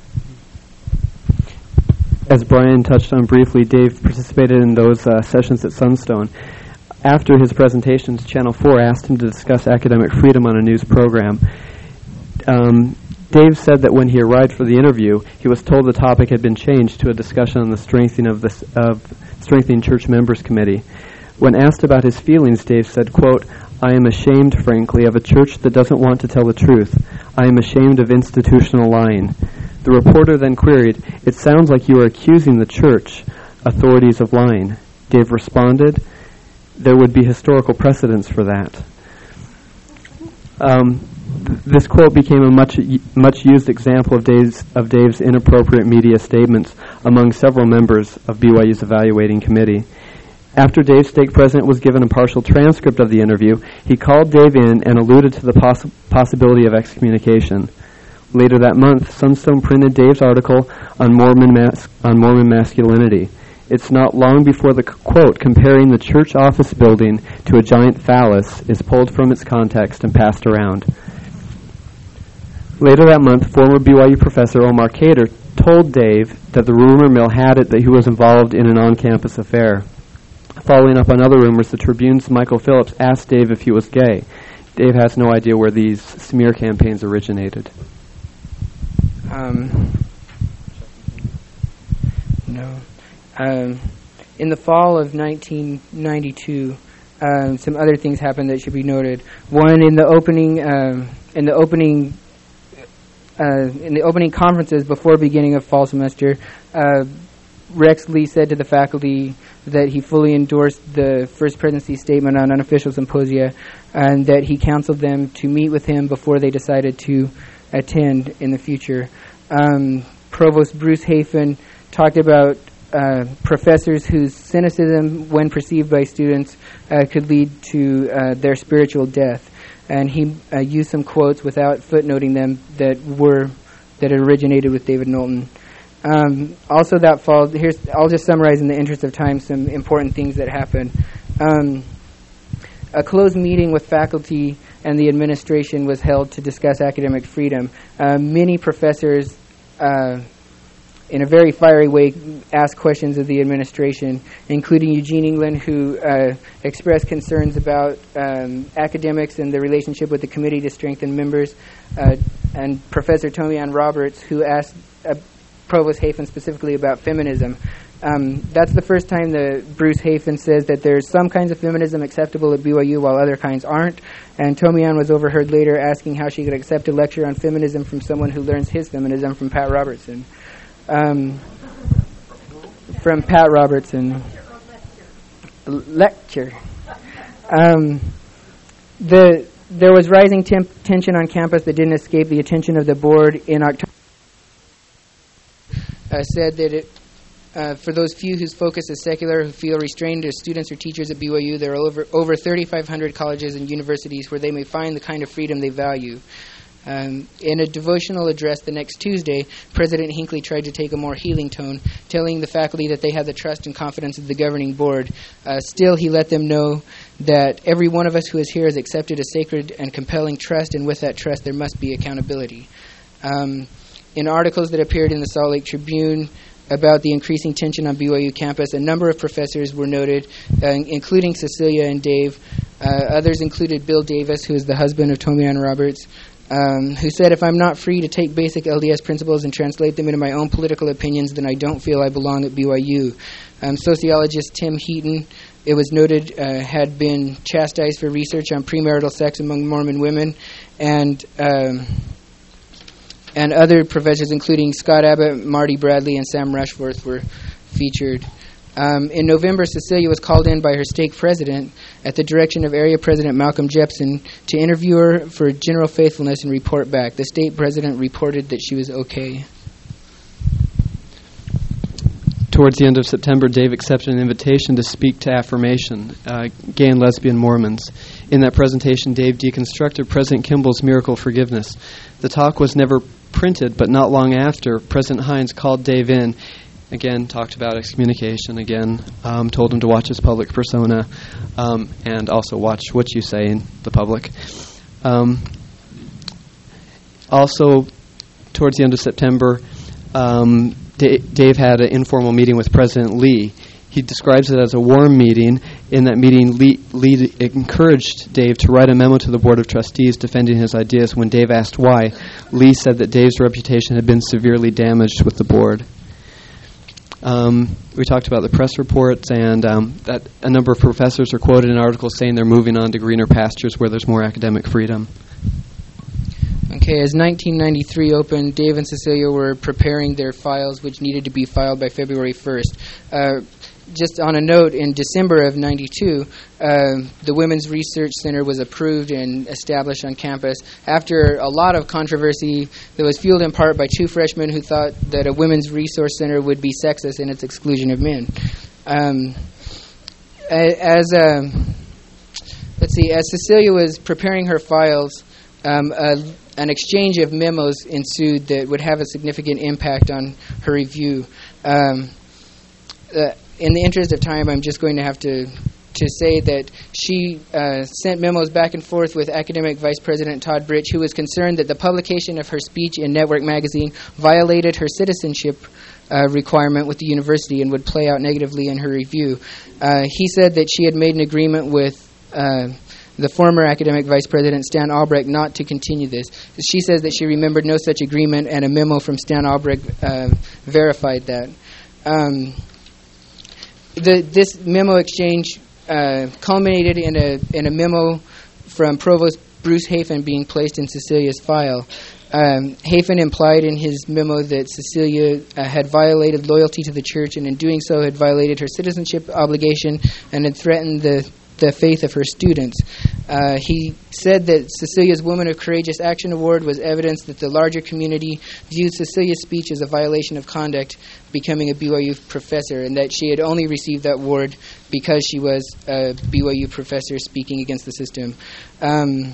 As Brian touched on briefly, Dave participated in those uh, sessions at Sunstone. After his presentations, Channel four asked him to discuss academic freedom on a news program. Um, Dave said that when he arrived for the interview, he was told the topic had been changed to a discussion on the strengthening of the of strengthening church members committee. When asked about his feelings, Dave said, quote, "I am ashamed, frankly, of a church that doesn't want to tell the truth. I am ashamed of institutional lying." The reporter then queried, "It sounds like you are accusing the church authorities of lying." Dave responded, "There would be historical precedents for that." Um, th- this quote became a much much used example of Dave's, of Dave's inappropriate media statements among several members of B Y U's evaluating committee. After Dave's stake president was given a partial transcript of the interview, he called Dave in and alluded to the poss- possibility of excommunication. Later that month, Sunstone printed Dave's article on Mormon mas- on Mormon masculinity. It's not long before the c- quote comparing the church office building to a giant phallus is pulled from its context and passed around. Later that month, former B Y U professor Omar Cater told Dave that the rumor mill had it that he was involved in an on-campus affair. Following up on other rumors, the Tribune's Michael Phillips asked Dave if he was gay. Dave has no idea where these smear campaigns originated. Um, no. Um, in the fall of nineteen ninety-two, um, some other things happened that should be noted. One, in the opening, um, in the opening, uh, in the opening conferences before beginning of fall semester, uh, Rex Lee said to the faculty that he fully endorsed the First Presidency Statement on Unofficial Symposia, and that he counseled them to meet with him before they decided to attend in the future. Um, Provost Bruce Hafen talked about uh, professors whose cynicism, when perceived by students, uh, could lead to uh, their spiritual death, and he uh, used some quotes without footnoting them that were that originated with David Knowlton. Um, also that fall, here's I'll just summarize in the interest of time some important things that happened. Um, a closed meeting with faculty and the administration was held to discuss academic freedom. Uh, many professors, uh, in a very fiery way, asked questions of the administration, including Eugene England, who uh, expressed concerns about um, academics and the relationship with the committee to strengthen members, uh, and Professor Tomian Roberts, who asked uh, Provost Hafen specifically about feminism. Um, that's the first time that Bruce Hafen says that there's some kinds of feminism acceptable at B Y U while other kinds aren't. And Tomian was overheard later asking how she could accept a lecture on feminism from someone who learns his feminism from Pat Robertson. Um, from Pat Robertson. Lecture. Um, the there was rising temp- tension on campus that didn't escape the attention of the board in October. Uh, said that it, uh, for those few whose focus is secular, who feel restrained as students or teachers at B Y U, there are over over thirty-five hundred colleges and universities where they may find the kind of freedom they value. Um, in a devotional address the next Tuesday, President Hinckley tried to take a more healing tone, telling the faculty that they had the trust and confidence of the governing board. Uh, still, he let them know that every one of us who is here has accepted a sacred and compelling trust, and with that trust there must be accountability. Um, in articles that appeared in the Salt Lake Tribune about the increasing tension on B Y U campus, a number of professors were noted, uh, including Cecilia and Dave. Uh, others included Bill Davis, who is the husband of Tomian Roberts, um, who said, if I'm not free to take basic L D S principles and translate them into my own political opinions, then I don't feel I belong at B Y U. Um, sociologist Tim Heaton, it was noted, uh, had been chastised for research on premarital sex among Mormon women, and um, and other professors, including Scott Abbott, Marty Bradley, and Sam Rushforth, were featured. Um, in November, Cecilia was called in by her stake president at the direction of Area President Malcolm Jepson to interview her for general faithfulness and report back. The state president reported that she was okay. Towards the end of September, Dave accepted an invitation to speak to Affirmation, uh, gay and lesbian Mormons. In that presentation, Dave deconstructed President Kimball's miracle forgiveness. The talk was never printed, but not long after, President Hines called Dave in. Again, talked about excommunication, again, um, told him to watch his public persona, um, and also watch what you say in the public. Um, also, towards the end of September, um, D- Dave had an informal meeting with President Lee. He describes it as a warm meeting. In that meeting, Lee, Lee encouraged Dave to write a memo to the Board of Trustees defending his ideas. When Dave asked why, Lee said that Dave's reputation had been severely damaged with the board. Um, we talked about the press reports, and um, that a number of professors are quoted in articles saying they're moving on to greener pastures where there's more academic freedom. Okay, as nineteen ninety-three opened, Dave and Cecilia were preparing their files, which needed to be filed by February first. Uh, just on a note, in December of ninety-two, uh, the Women's Research Center was approved and established on campus after a lot of controversy that was fueled in part by two freshmen who thought that a women's resource center would be sexist in its exclusion of men. Um, as uh, let's see, as Cecilia was preparing her files, um, uh, an exchange of memos ensued that would have a significant impact on her review. Um, uh, in the interest of time, I'm just going to have to to say that she uh, sent memos back and forth with academic vice president Todd Britch, who was concerned that the publication of her speech in Network magazine violated her citizenship uh, requirement with the university and would play out negatively in her review. Uh, he said that she had made an agreement with uh, the former academic vice president, Stan Albrecht, not to continue this. She says that she remembered no such agreement, and a memo from Stan Albrecht uh, verified that. Um, the, this memo exchange uh, culminated in a in a memo from Provost Bruce Hafen being placed in Cecilia's file. Um, Hafen implied in his memo that Cecilia uh, had violated loyalty to the church, and in doing so had violated her citizenship obligation and had threatened the the faith of her students. Uh, he said that Cecilia's Woman of Courageous Action Award was evidence that the larger community viewed Cecilia's speech as a violation of conduct becoming a B Y U professor, and that she had only received that award because she was a B Y U professor speaking against the system. Um,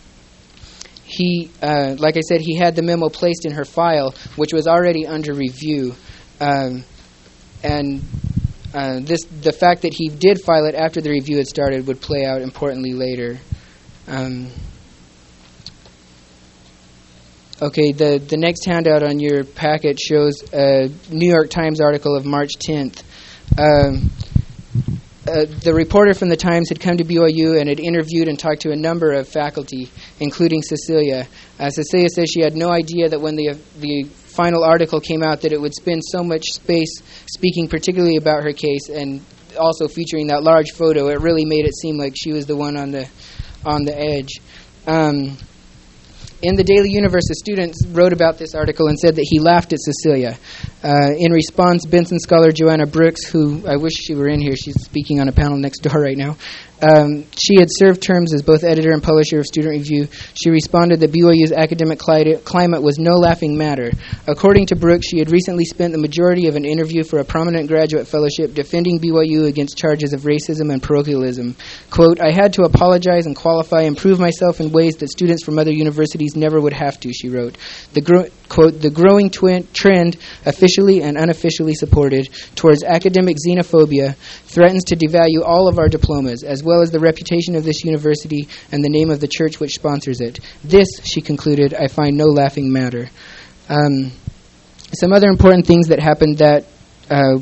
he, uh, like I said, he had the memo placed in her file, which was already under review. Um, and Uh, this, the fact that he did file it after the review had started would play out importantly later. Um, okay, the, the next handout on your packet shows a New York Times article of March tenth. Um, uh, the reporter from the Times had come to B Y U and had interviewed and talked to a number of faculty, including Cecilia. Uh, Cecilia says she had no idea that when the the final article came out that it would spend so much space speaking particularly about her case and also featuring that large photo. It really made it seem like she was the one on the on the edge. Um, in the Daily Universe, the students wrote about this article and said that he laughed at Cecilia. Uh, in response, Benson scholar Joanna Brooks, who I wish she were in here, she's speaking on a panel next door right now, Um, she had served terms as both editor and publisher of Student Review. She responded that B Y U's academic cli- climate was no laughing matter. According to Brooks, she had recently spent the majority of an interview for a prominent graduate fellowship defending B Y U against charges of racism and parochialism. Quote, I had to apologize and qualify and prove myself in ways that students from other universities never would have to, she wrote. The gro- quote, the growing twin- trend, officially and unofficially supported, towards academic xenophobia threatens to devalue all of our diplomas, as well as the reputation of this university and the name of the church which sponsors it. This, she concluded, I find no laughing matter. Um, some other important things that happened that uh,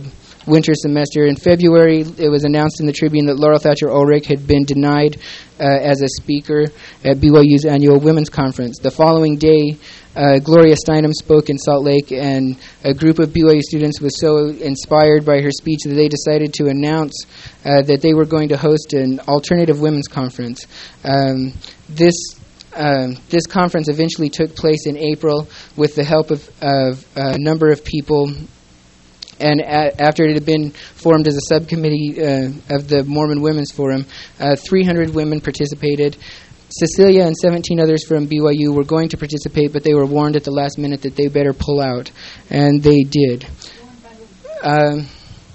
winter semester. In February, it was announced in the Tribune that Laurel Thatcher Ulrich had been denied uh, as a speaker at B Y U's annual women's conference. The following day, uh, Gloria Steinem spoke in Salt Lake, and a group of B Y U students was so inspired by her speech that they decided to announce uh, that they were going to host an alternative women's conference. Um, this Um, this conference eventually took place in April with the help of, of a number of people, and a- after it had been formed as a subcommittee uh, of the Mormon Women's Forum, uh, three hundred women participated. Cecilia and seventeen others from B Y U were going to participate, but they were warned at the last minute that they better pull out, and they did. Um,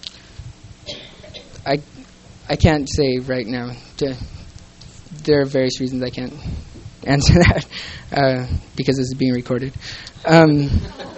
I, I can't say right now. To, there are various reasons I can't answer that uh, because this is being recorded. Um,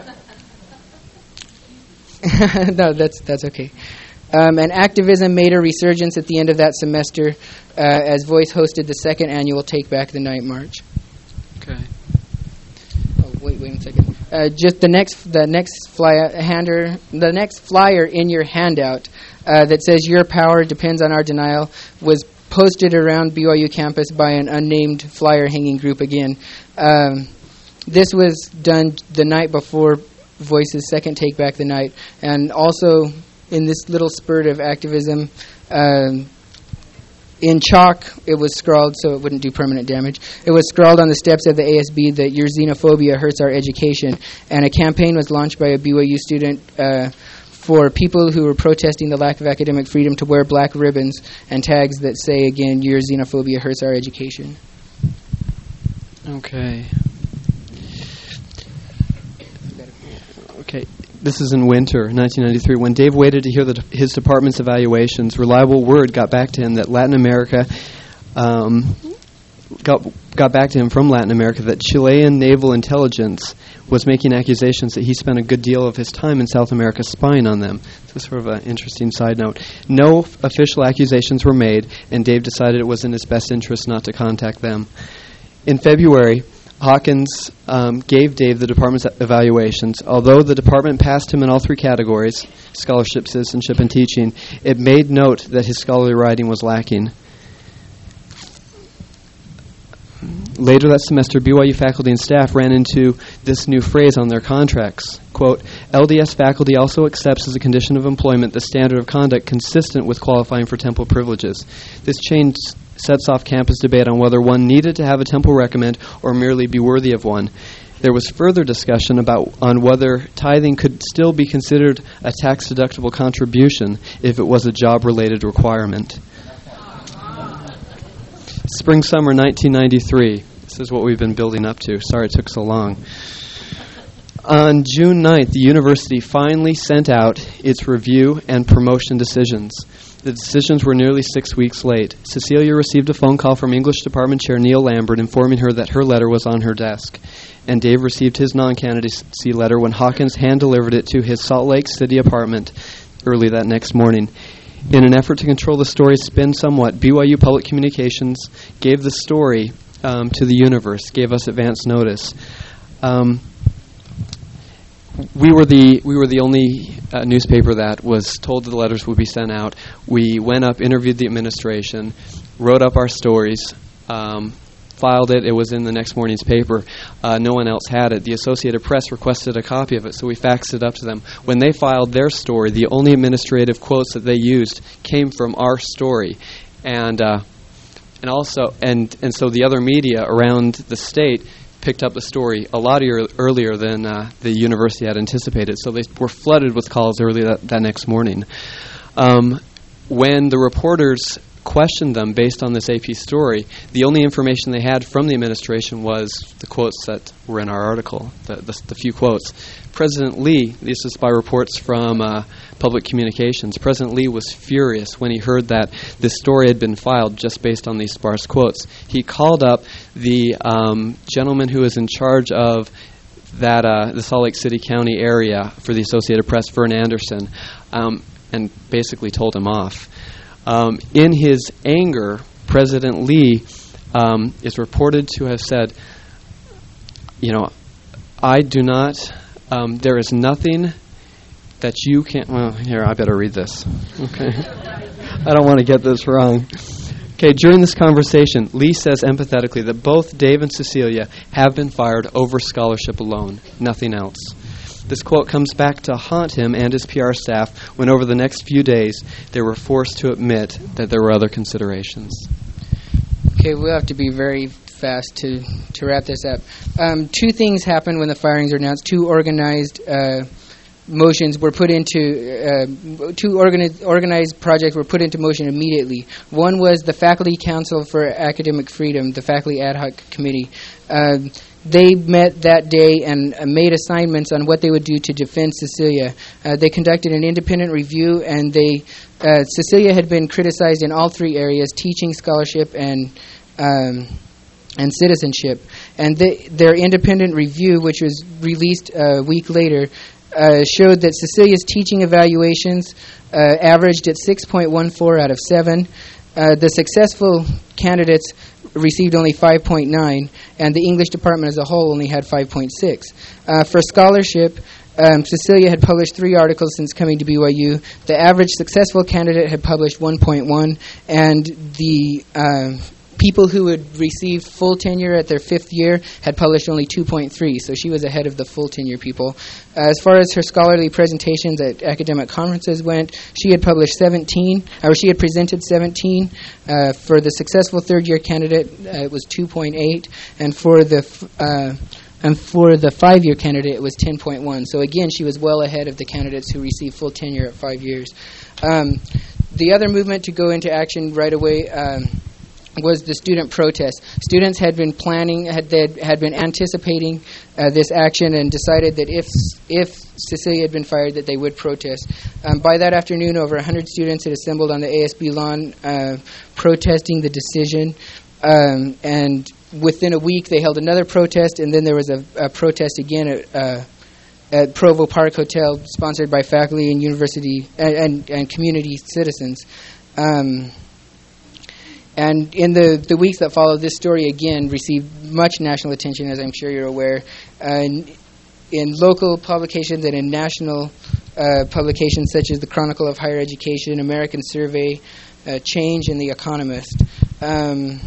no, that's that's okay. Um, and activism made a resurgence at the end of that semester uh, as Voice hosted the second annual Take Back the Night March. Okay. Oh, wait, wait a second. Uh, just the next the next flyer hander the next flyer in your handout uh, that says "Your power depends on our denial" was posted around B Y U campus by an unnamed flyer hanging group again. Um, this was done the night before Voice's second Take Back the Night, and also in this little spurt of activism, um, in chalk, it was scrawled so it wouldn't do permanent damage. It was scrawled on the steps of the A S B that your xenophobia hurts our education, and a campaign was launched by a B Y U student uh, for people who were protesting the lack of academic freedom to wear black ribbons and tags that say, again, your xenophobia hurts our education. Okay. Okay. This is in winter, nineteen ninety-three. When Dave waited to hear the, his department's evaluations, reliable word got back to him that Latin America um, got got back to him from Latin America that Chilean naval intelligence was making accusations that he spent a good deal of his time in South America spying on them. So sort of an interesting side note. No f- official accusations were made, and Dave decided it was in his best interest not to contact them. In February, Hawkins um, gave Dave the department's evaluations. Although the department passed him in all three categories, scholarship, citizenship, and teaching, it made note that his scholarly writing was lacking. Later that semester, B Y U faculty and staff ran into this new phrase on their contracts. Quote, L D S faculty also accepts as a condition of employment the standard of conduct consistent with qualifying for temple privileges. This change sets off campus debate on whether one needed to have a temple recommend or merely be worthy of one. There was further discussion about on whether tithing could still be considered a tax-deductible contribution if it was a job-related requirement. Spring, summer nineteen ninety-three. This is what we've been building up to. Sorry it took so long. On June ninth, the university finally sent out its review and promotion decisions. The decisions were nearly six weeks late. Cecilia received a phone call from English Department Chair Neil Lambert informing her that her letter was on her desk. And Dave received his non-candidacy letter when Hawkins hand-delivered it to his Salt Lake City apartment early that next morning. In an effort to control the story's spin somewhat, B Y U Public Communications gave the story um, to the universe, gave us advance notice. Um, we were the we were the only uh, newspaper that was told that the letters would be sent out. We went up, interviewed the administration, wrote up our stories, um, filed it. It was in the next morning's paper. Uh, no one else had it. The Associated Press requested a copy of it, so we faxed it up to them. When they filed their story, the only administrative quotes that they used came from our story, and uh, and also and and so the other media around the state picked up the story a lot ear- earlier than uh, the university had anticipated. So they were flooded with calls early that, that next morning. Um, when the reporters questioned them based on this A P story, the only information they had from the administration was the quotes that were in our article, the, the, the few quotes. President Lee, this is by reports from uh, Public Communications, President Lee was furious when he heard that this story had been filed just based on these sparse quotes. He called up the um, gentleman who is in charge of that uh, the Salt Lake City County area for the Associated Press, Vern Anderson, um, and basically told him off. Um, in his anger, President Lee um, is reported to have said, you know, I do not, um, there is nothing that you can't, well, here, I better read this. Okay. I don't want to get this wrong. Okay, during this conversation, Lee says empathetically that both Dave and Cecilia have been fired over scholarship alone, nothing else. This quote comes back to haunt him and his P R staff when over the next few days they were forced to admit that there were other considerations. Okay, we'll have to be very fast to, to wrap this up. Um, two things happened when the firings were announced. Two organized uh, motions were put into, uh, two organi- organized projects were put into motion immediately. One was the Faculty Council for Academic Freedom, the Faculty Ad Hoc Committee. Uh, They met that day and uh, made assignments on what they would do to defend Cecilia. Uh, they conducted an independent review, and they uh, Cecilia had been criticized in all three areas: teaching, scholarship, and um, and citizenship. And they, their independent review, which was released a week later, uh, showed that Cecilia's teaching evaluations uh, averaged at six point one four out of seven. Uh, the successful candidates received only five point nine, and the English department as a whole only had five point six. Uh, for scholarship, um, Cecilia had published three articles since coming to B Y U. The average successful candidate had published one point one, and the uh, people who had received full tenure at their fifth year had published only two point three, so she was ahead of the full tenure people. Uh, as far as her scholarly presentations at academic conferences went, she had published seventeen, or she had presented seventeen. Uh, for the successful third-year candidate, uh, it was two point eight, and for the f- uh, and for the five-year candidate, it was ten point one. So again, she was well ahead of the candidates who received full tenure at five years. Um, the other movement to go into action right away Um, was the student protest. Students had been planning, had had been anticipating uh, this action, and decided that if if Cecilia had been fired, that they would protest. Um, by that afternoon, over one hundred students had assembled on the A S B lawn, uh, protesting the decision. Um, and within a week, they held another protest, and then there was a, a protest again at uh, at Provo Park Hotel, sponsored by faculty and university and and, and community citizens. Um, And in the, the weeks that followed, this story again received much national attention, as I'm sure you're aware, uh, in, in local publications and in national uh, publications such as the Chronicle of Higher Education, American Survey, uh, Change, and The Economist. Um,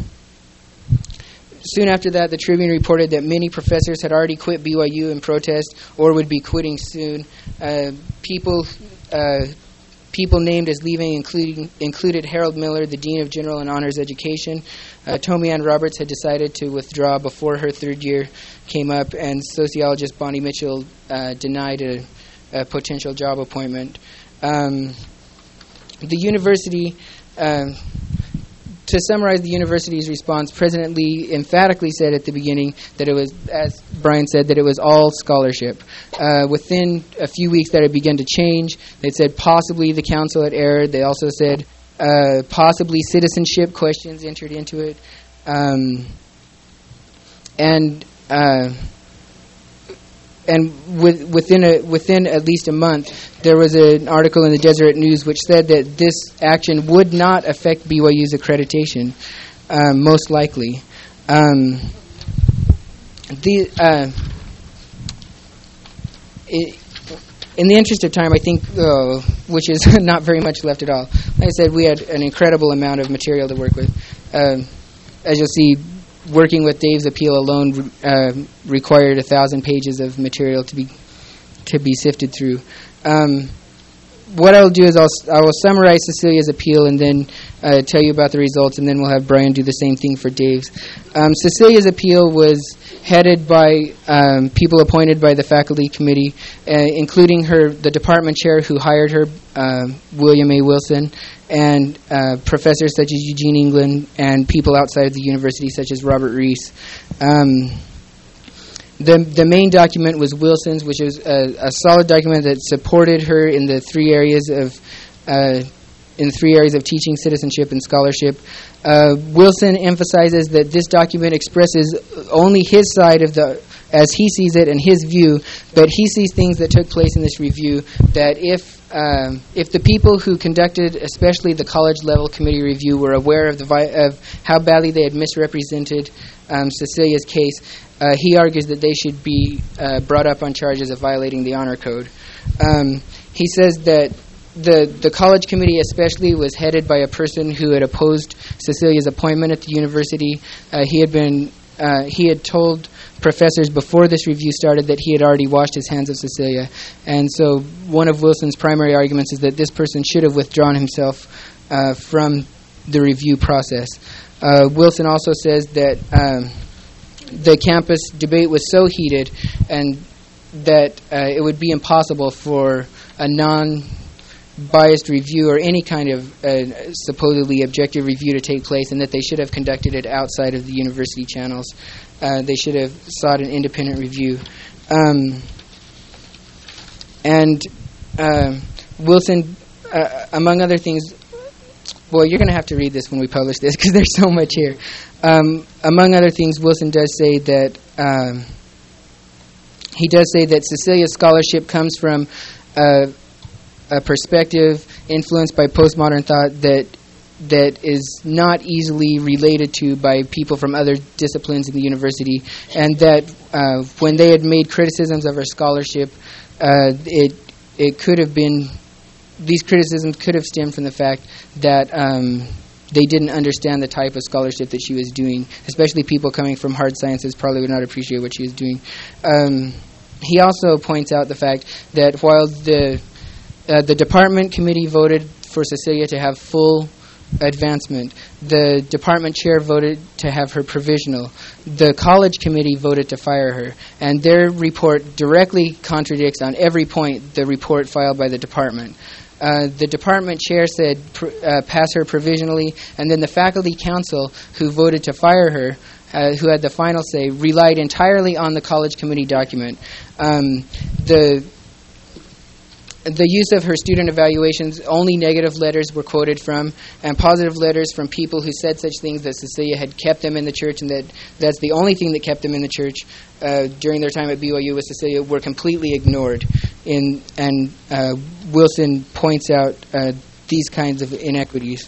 soon after that, the Tribune reported that many professors had already quit B Y U in protest or would be quitting soon. Uh, people... Uh, People named as leaving including, included Harold Miller, the Dean of General and Honors Education. Uh, Tommy Ann Roberts had decided to withdraw before her third year came up, and sociologist Bonnie Mitchell uh, denied a, a potential job appointment. Um, the university, uh, to summarize the university's response, President Lee emphatically said at the beginning that it was, as Brian said, that it was all scholarship. Uh, within a few weeks that had begun to change. They said possibly the council had erred. They also said uh, possibly citizenship questions entered into it. Um, and uh, and with, within a, within at least a month, there was an article in the Deseret News which said that this action would not affect B Y U's accreditation, um, most likely. Um, the uh, it, in the interest of time, I think, uh, which is not very much left at all. Like I said, we had an incredible amount of material to work with. Uh, as you'll see, working with Dave's appeal alone uh, required a thousand pages of material to be to be sifted through. Um, what I'll do is I'll I will summarize Cecilia's appeal and then uh, tell you about the results, and then we'll have Brian do the same thing for Dave's. Um, Cecilia's appeal was headed by um, people appointed by the faculty committee, uh, including her the department chair who hired her, uh, William A. Wilson, and uh, professors such as Eugene England, and people outside of the university such as Robert Reese. Um, the the main document was Wilson's, which was a, a solid document that supported her in the three areas of uh, in three areas of teaching, citizenship, and scholarship. Uh, Wilson emphasizes that this document expresses only his side of the as he sees it and his view, but he sees things that took place in this review that if um, if the people who conducted, especially the college-level committee review, were aware of the vi- of how badly they had misrepresented um, Cecilia's case, uh, he argues that they should be uh, brought up on charges of violating the honor code. Um, he says that the the college committee especially was headed by a person who had opposed Cecilia's appointment at the university. Uh, he had been uh, he had told professors before this review started that he had already washed his hands of Cecilia, and so one of Wilson's primary arguments is that this person should have withdrawn himself uh, from the review process. Uh, Wilson also says that um, the campus debate was so heated and that uh, it would be impossible for a non-biased review or any kind of uh, supposedly objective review to take place, and that they should have conducted it outside of the university channels. Uh, they should have sought an independent review. Um, and uh, Wilson, uh, among other things, well, you're going to have to read this when we publish this because there's so much here. Um, among other things, Wilson does say that um, he does say that Cecilia's scholarship comes from uh, a perspective influenced by postmodern thought that that is not easily related to by people from other disciplines in the university, and that uh, when they had made criticisms of her scholarship, uh, it it could have been these criticisms could have stemmed from the fact that um, they didn't understand the type of scholarship that she was doing. Especially people coming from hard sciences probably would not appreciate what she was doing. Um, he also points out the fact that while the uh, the department committee voted for Cecilia to have full advancement, the department chair voted to have her provisional. The college committee voted to fire her, and their report directly contradicts on every point the report filed by the department. Uh, the department chair said pr- uh, pass her provisionally, and then the faculty council who voted to fire her, uh, who had the final say, relied entirely on the college committee document. Um, the The use of her student evaluations, only negative letters were quoted from, and positive letters from people who said such things that Cecilia had kept them in the church, and that that's the only thing that kept them in the church uh, during their time at B Y U with Cecilia, were completely ignored. In, and uh, Wilson points out uh, these kinds of inequities.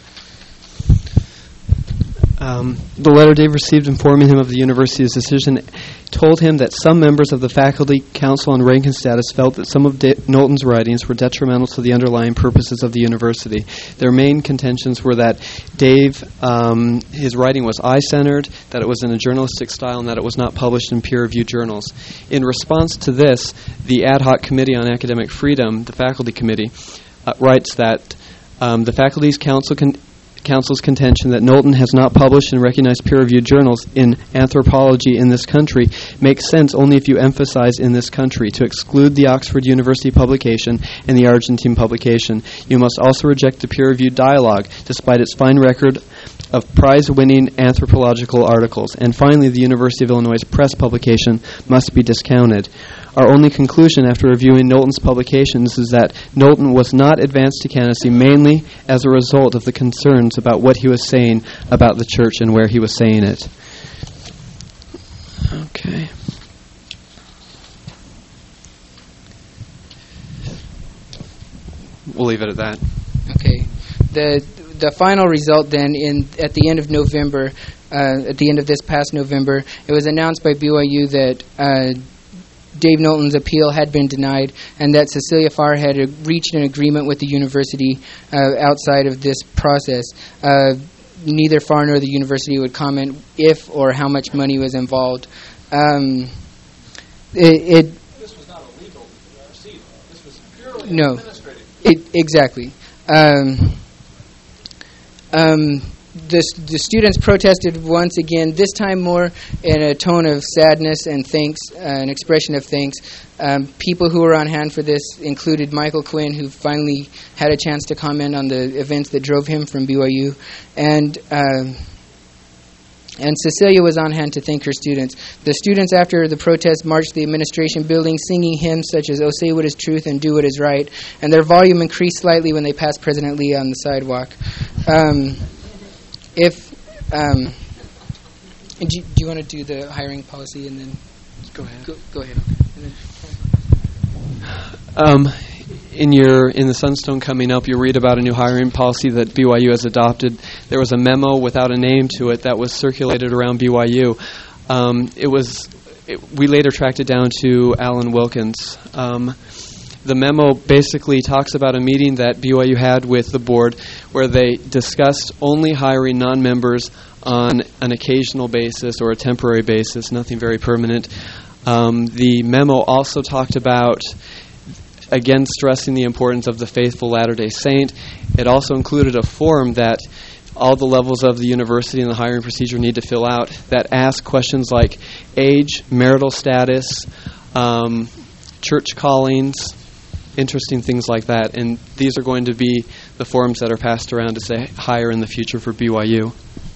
Um, the letter Dave received informing him of the university's decision told him that some members of the faculty, council, and rank and status felt that some of Da- Knowlton's writings were detrimental to the underlying purposes of the university. Their main contentions were that Dave, um, his writing was eye-centered, that it was in a journalistic style, and that it was not published in peer-reviewed journals. In response to this, the Ad Hoc Committee on Academic Freedom, the faculty committee, uh, writes that um, the faculty's council can Council's contention that Knowlton has not published and recognized peer-reviewed journals in anthropology in this country makes sense only if you emphasize in this country. To exclude the Oxford University publication and the Argentine publication, you must also reject the peer-reviewed dialogue, despite its fine record of prize-winning anthropological articles. And finally, the University of Illinois Press publication must be discounted. Our only conclusion after reviewing Knowlton's publications is that Knowlton was not advanced to candidacy mainly as a result of the concerns about what he was saying about the church and where he was saying it. Okay. We'll leave it at that. Okay. The the final result then, in at the end of November, uh, at the end of this past November, it was announced by B Y U that uh, Dave Knowlton's appeal had been denied, and that Cecilia Farr had uh, reached an agreement with the university uh, outside of this process. Uh, neither Farr nor the university would comment if or how much money was involved. Um, it, it This was not a legal proceeding. This was purely no, administrative. It, exactly. Um, um, The, the students protested once again, this time more in a tone of sadness and thanks, uh, an expression of thanks. Um, people who were on hand for this included Michael Quinn, who finally had a chance to comment on the events that drove him from B Y U, and uh, and Cecilia was on hand to thank her students. The students, after the protest, marched to the administration building, singing hymns such as "Oh, say what is truth and do what is right," and their volume increased slightly when they passed President Lee on the sidewalk. Um, If, um, do you, do you want to do the hiring policy and then? Go ahead. Go, go ahead. Um, in your in the Sunstone coming up, you'll read about a new hiring policy that B Y U has adopted. There was a memo without a name to it that was circulated around B Y U. Um, it was it, we later tracked it down to Alan Wilkins. Um, the memo basically talks about a meeting that B Y U had with the board where they discussed only hiring non-members on an occasional basis or a temporary basis, nothing very permanent. Um, the memo also talked about, again, stressing the importance of the faithful Latter-day Saint. It also included a form that all the levels of the university and the hiring procedure need to fill out that ask questions like age, marital status, um, church callings, interesting things like that. And these are going to be the forms that are passed around to say hire in the future for B Y U.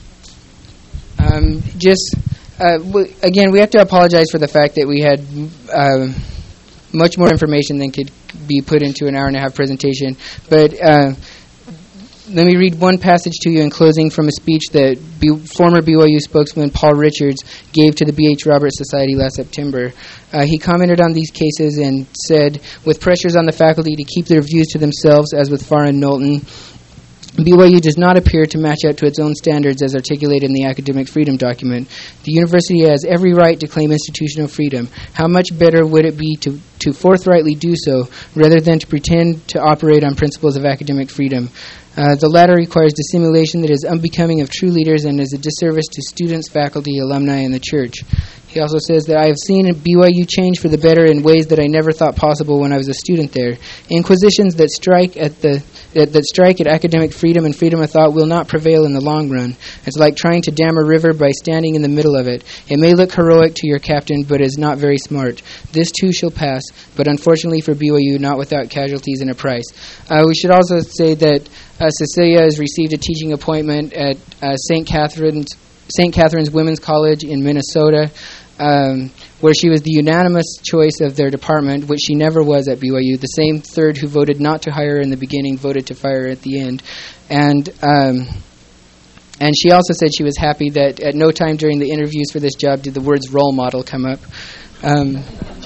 Um, just, uh, w- again, we have to apologize for the fact that we had uh, much more information than could be put into an hour and a half presentation. But uh, let me read one passage to you in closing from a speech that B- former B Y U spokesman Paul Richards gave to the B H Roberts Society last September. Uh, he commented on these cases and said, with pressures on the faculty to keep their views to themselves, as with Farr and Knowlton, B Y U does not appear to match up to its own standards as articulated in the Academic Freedom document. The university has every right to claim institutional freedom. How much better would it be to, to forthrightly do so rather than to pretend to operate on principles of academic freedom? Uh, the latter requires dissimulation that is unbecoming of true leaders and is a disservice to students, faculty, alumni, and the church. He also says that I have seen B Y U change for the better in ways that I never thought possible when I was a student there. Inquisitions that strike at the that, that strike at academic freedom and freedom of thought will not prevail in the long run. It's like trying to dam a river by standing in the middle of it. It may look heroic to your captain, but is not very smart. This too shall pass, but unfortunately for B Y U, not without casualties and a price. Uh, we should also say that uh, Cecilia has received a teaching appointment at uh, Saint Catherine's Saint Catherine's Women's College in Minnesota, um, where she was the unanimous choice of their department, which she never was at B Y U. The same third who voted not to hire her in the beginning voted to fire her at the end. And um, and she also said she was happy that at no time during the interviews for this job did the words role model come up. Um,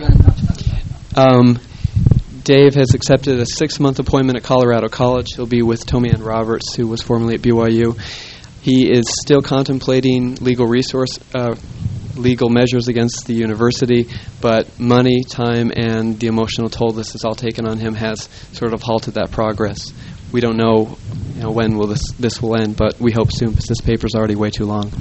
um, Dave has accepted a six-month appointment at Colorado College. He'll be with Tommy Ann Roberts, who was formerly at B Y U. He is still contemplating legal resource, uh, legal measures against the university, but money, time, and the emotional toll this has all taken on him has sort of halted that progress. We don't know, you know when will this this will end, but we hope soon because this paper's already way too long.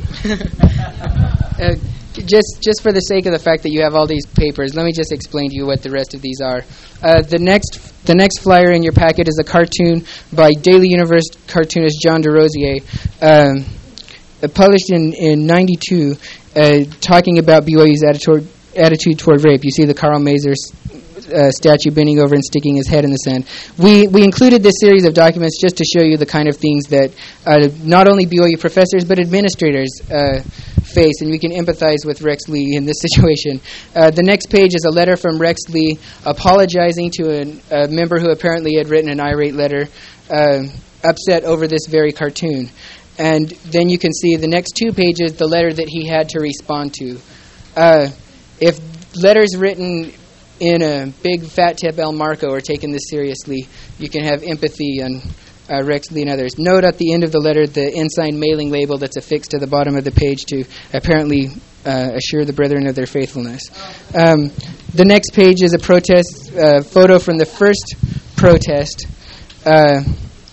uh, just just for the sake of the fact that you have all these papers, let me just explain to you what the rest of these are. Uh, the next the next flyer in your packet is a cartoon by Daily Universe cartoonist John DeRosier, um, uh, published in in ninety-two, uh, talking about B Y U's attitude attitude toward rape. You see the Carl Mazur Uh, statue bending over and sticking his head in the sand. We we included this series of documents just to show you the kind of things that uh, not only B Y U professors but administrators uh, face, and we can empathize with Rex Lee in this situation. Uh, the next page is a letter from Rex Lee apologizing to an, a member who apparently had written an irate letter, uh, upset over this very cartoon. And then you can see the next two pages, the letter that he had to respond to. Uh, if letters written in a big fat tip El Marco are taking this seriously, you can have empathy on uh, Rex Lee and others. Note at the end of the letter the ensign mailing label that's affixed to the bottom of the page to apparently uh, assure the brethren of their faithfulness. Um, the next page is a protest uh, photo from the first protest. Uh,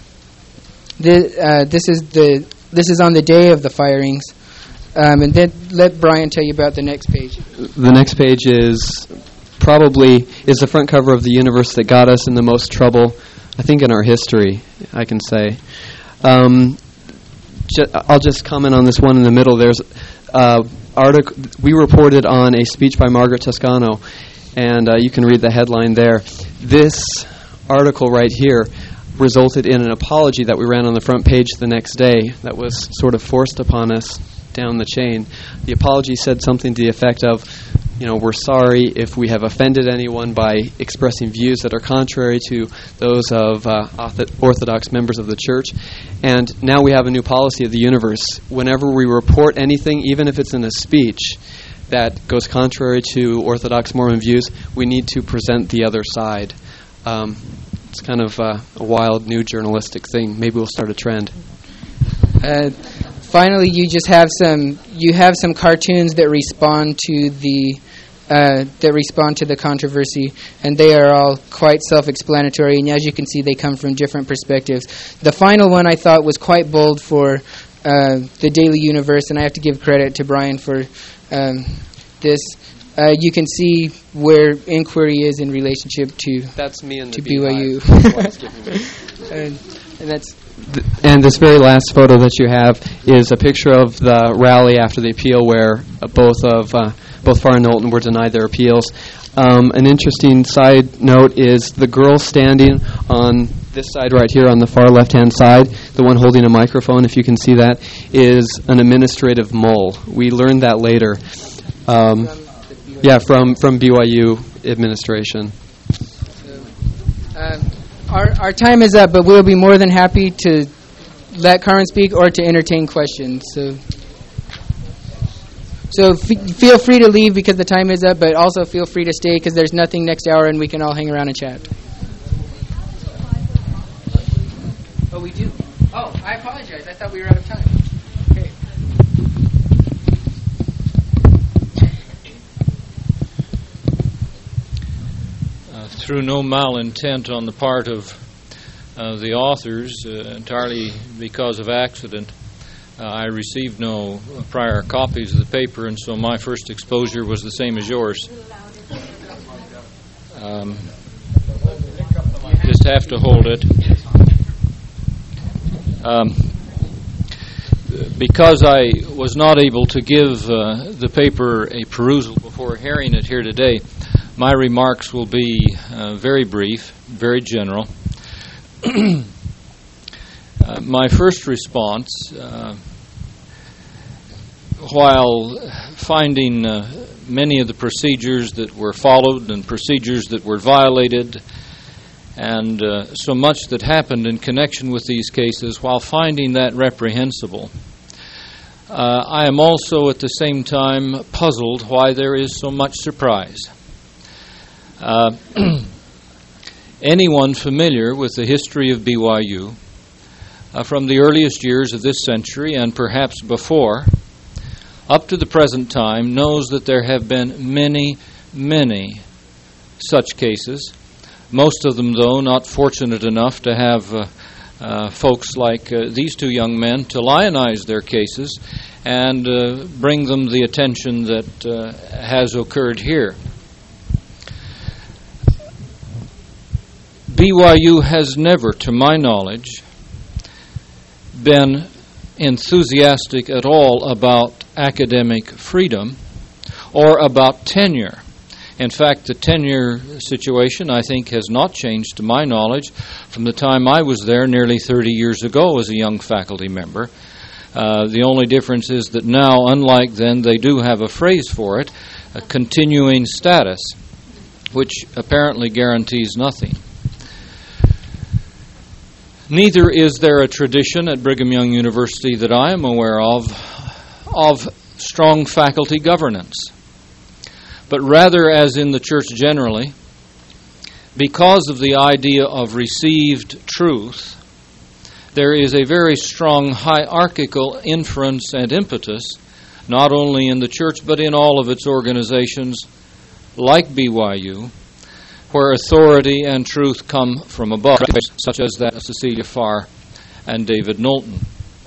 the, uh, this is the this is on the day of the firings. Um, and then let Brian tell you about the next page. The next page is probably is the front cover of the universe that got us in the most trouble, I think, in our history, I can say. Um, ju- I'll just comment on this one in the middle. There's uh, article we reported on a speech by Margaret Toscano, and uh, you can read the headline there. This article right here resulted in an apology that we ran on the front page the next day that was sort of forced upon us down the chain. The apology said something to the effect of, you know, we're sorry if we have offended anyone by expressing views that are contrary to those of uh, Orthodox members of the church. And now we have a new policy of the universe. Whenever we report anything, even if it's in a speech, that goes contrary to Orthodox Mormon views, we need to present the other side. Um, it's kind of uh, a wild new journalistic thing. Maybe we'll start a trend. Uh, finally, you just have some you have some cartoons that respond to the uh, that respond to the controversy, and they are all quite self-explanatory. And as you can see, they come from different perspectives. The final one I thought was quite bold for uh, the Daily Universe, and I have to give credit to Brian for um, this. Uh, you can see where inquiry is in relationship to That's me and to the B Y U. and, and that's. And this very last photo that you have is a picture of the rally after the appeal, where uh, both of uh, both Farr and Knowlton were denied their appeals. Um, an interesting side note is the girl standing on this side right here on the far left-hand side, the one holding a microphone, if you can see that, is an administrative mole. We learned that later. Um, yeah, from, from B Y U administration. Um, Our our time is up, but we'll be more than happy to let Carmen speak or to entertain questions. So, so f- feel free to leave because the time is up, but also feel free to stay because there's nothing next hour and we can all hang around and chat. Oh, we do? Oh, I apologize. I thought we were out of time. Okay. Through no malintent on the part of uh, the authors, uh, entirely because of accident, uh, I received no prior copies of the paper, and so my first exposure was the same as yours. Um, just have to hold it. Um, because I was not able to give uh, the paper a perusal before hearing it here today, my remarks will be uh, very brief, very general. uh, my first response, uh, while finding uh, many of the procedures that were followed and procedures that were violated, and uh, so much that happened in connection with these cases, while finding that reprehensible, uh, I am also at the same time puzzled why there is so much surprise. Uh, anyone familiar with the history of B Y U uh, from the earliest years of this century and perhaps before up to the present time knows that there have been many, many such cases. Most of them, though, not fortunate enough to have uh, uh, folks like uh, these two young men to lionize their cases and uh, bring them the attention that uh, has occurred here. B Y U has never, to my knowledge, been enthusiastic at all about academic freedom or about tenure. In fact, the tenure situation, I think, has not changed, to my knowledge, from the time I was there nearly thirty years ago as a young faculty member. Uh, the only difference is that now, unlike then, they do have a phrase for it, a continuing status, which apparently guarantees nothing. Neither is there a tradition at Brigham Young University that I am aware of of strong faculty governance. But rather, as in the church generally, because of the idea of received truth, there is a very strong hierarchical inference and impetus, not only in the church but in all of its organizations, like B Y U, where authority and truth come from above, such as that of Cecilia Farr and David Knowlton.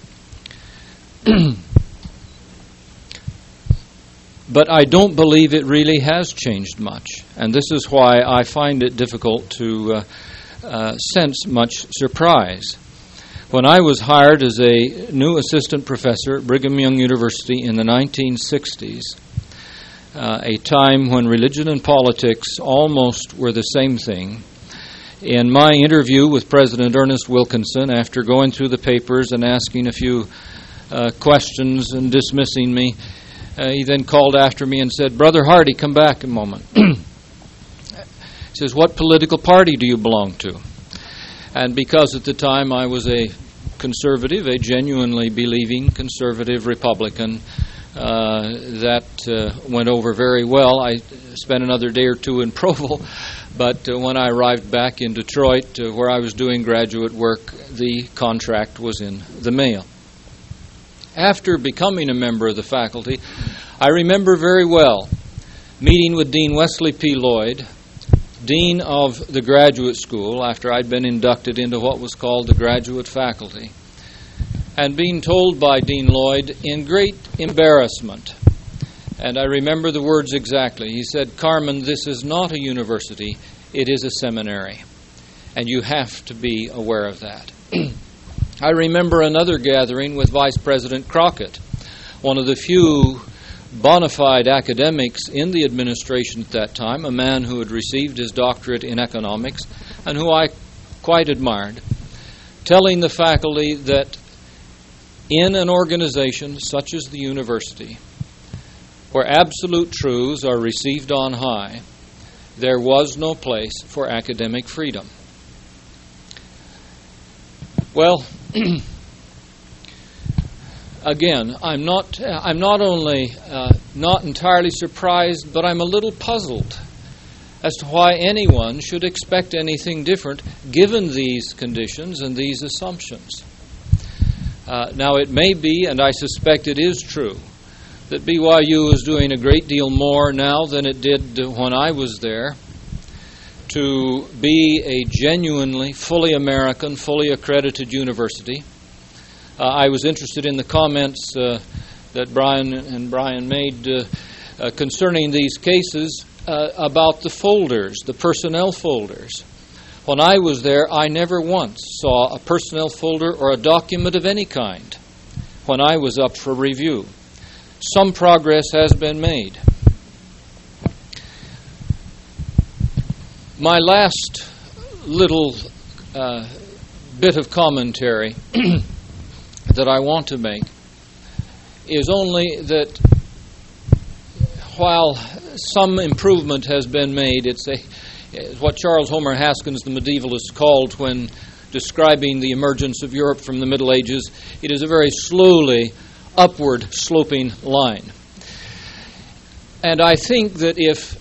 But I don't believe it really has changed much, and this is why I find it difficult to uh, uh, sense much surprise. When I was hired as a new assistant professor at Brigham Young University in the nineteen sixties, Uh, a time when religion and politics almost were the same thing. In my interview with President Ernest Wilkinson, after going through the papers and asking a few uh, questions and dismissing me, uh, he then called after me and said, "Brother Hardy, come back a moment." He says, "What political party do you belong to?" And because at the time I was a conservative, a genuinely believing conservative Republican, Uh, that uh, went over very well. I spent another day or two in Provo, but uh, when I arrived back in Detroit, uh, where I was doing graduate work, the contract was in the mail. After becoming a member of the faculty, I remember very well meeting with Dean Wesley P. Lloyd, Dean of the graduate school, after I'd been inducted into what was called the graduate faculty, and being told by Dean Lloyd in great embarrassment, and I remember the words exactly, he said, "Carmen, this is not a university, it is a seminary, and you have to be aware of that." I remember another gathering with Vice President Crockett, one of the few bona fide academics in the administration at that time, a man who had received his doctorate in economics and who I quite admired, telling the faculty that in an organization such as the university, where absolute truths are received on high, there was no place for academic freedom. Well, again, I'm not I'm not only uh, not entirely surprised, but I'm a little puzzled as to why anyone should expect anything different given these conditions and these assumptions. Uh, now, it may be, and I suspect it is true, that B Y U is doing a great deal more now than it did when I was there to be a genuinely, fully American, fully accredited university. Uh, I was interested in the comments uh, that Brian and Brian made uh, uh, concerning these cases uh, about the folders, the personnel folders. When I was there, I never once saw a personnel folder or a document of any kind when I was up for review. Some progress has been made. My last little uh, bit of commentary that I want to make is only that while some improvement has been made, it's a what Charles Homer Haskins, the medievalist, called when describing the emergence of Europe from the Middle Ages, it is a very slowly upward sloping line. And I think that if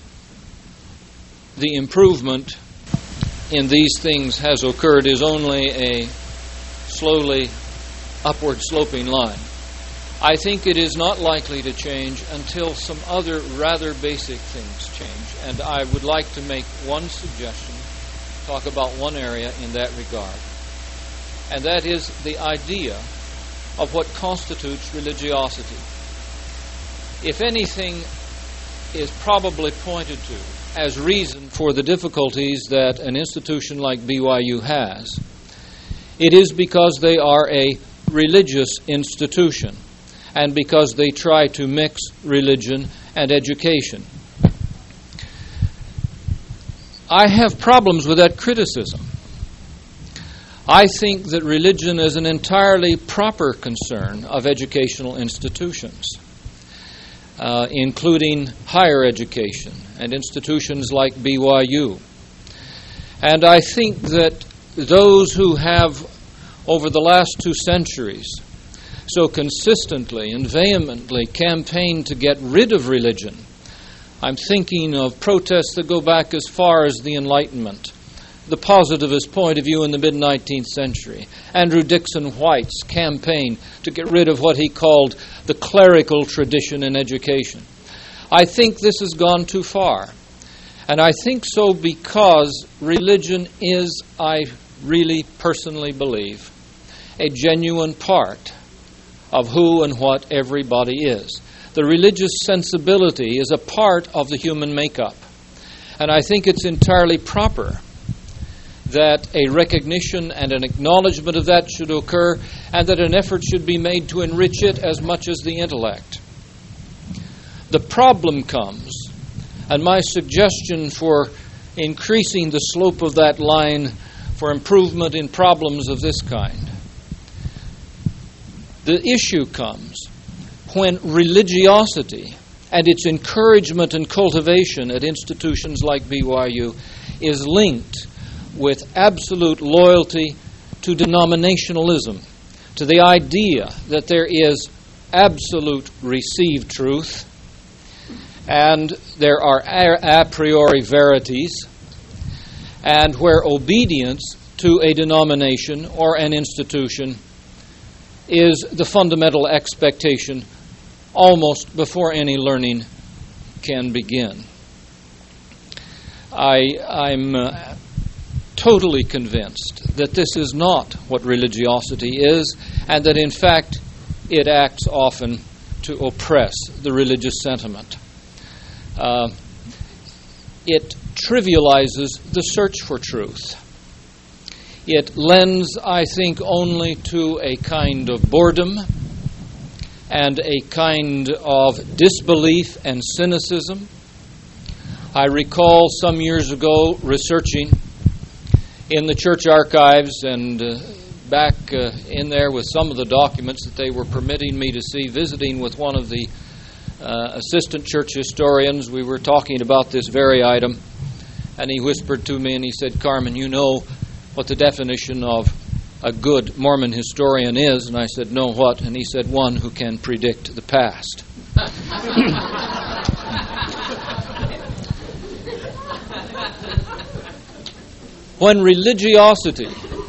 the improvement in these things has occurred is only a slowly upward sloping line, I think it is not likely to change until some other rather basic things change. And I would like to make one suggestion, talk about one area in that regard. And that is the idea of what constitutes religiosity. If anything is probably pointed to as reason for the difficulties that an institution like B Y U has, it is because they are a religious institution, and because they try to mix religion and education. I have problems with that criticism. I think that religion is an entirely proper concern of educational institutions, uh, including higher education and institutions like B Y U. And I think that those who have, over the last two centuries, so consistently and vehemently campaigned to get rid of religion. I'm thinking of protests that go back as far as the Enlightenment, the positivist point of view in the mid-nineteenth century, Andrew Dixon White's campaign to get rid of what he called the clerical tradition in education. I think this has gone too far. And I think so because religion is, I really personally believe, a genuine part of who and what everybody is. The religious sensibility is a part of the human makeup. And I think it's entirely proper that a recognition and an acknowledgement of that should occur, and that an effort should be made to enrich it as much as the intellect. The problem comes, and my suggestion for increasing the slope of that line for improvement in problems of this kind, the issue comes when religiosity and its encouragement and cultivation at institutions like B Y U is linked with absolute loyalty to denominationalism, to the idea that there is absolute received truth, and there are a, a priori verities, and where obedience to a denomination or an institution is the fundamental expectation almost before any learning can begin. I, I'm uh, totally convinced that this is not what religiosity is, and that in fact it acts often to oppress the religious sentiment. Uh, it trivializes the search for truth. It lends, I think, only to a kind of boredom and a kind of disbelief and cynicism. I recall some years ago researching in the church archives and uh, back uh, in there with some of the documents that they were permitting me to see, visiting with one of the uh, assistant church historians. We were talking about this very item, and he whispered to me and he said, "Carmen, you know what the definition of a good Mormon historian is?" And I said, "No, what?" And he said, "One who can predict the past." When religiosity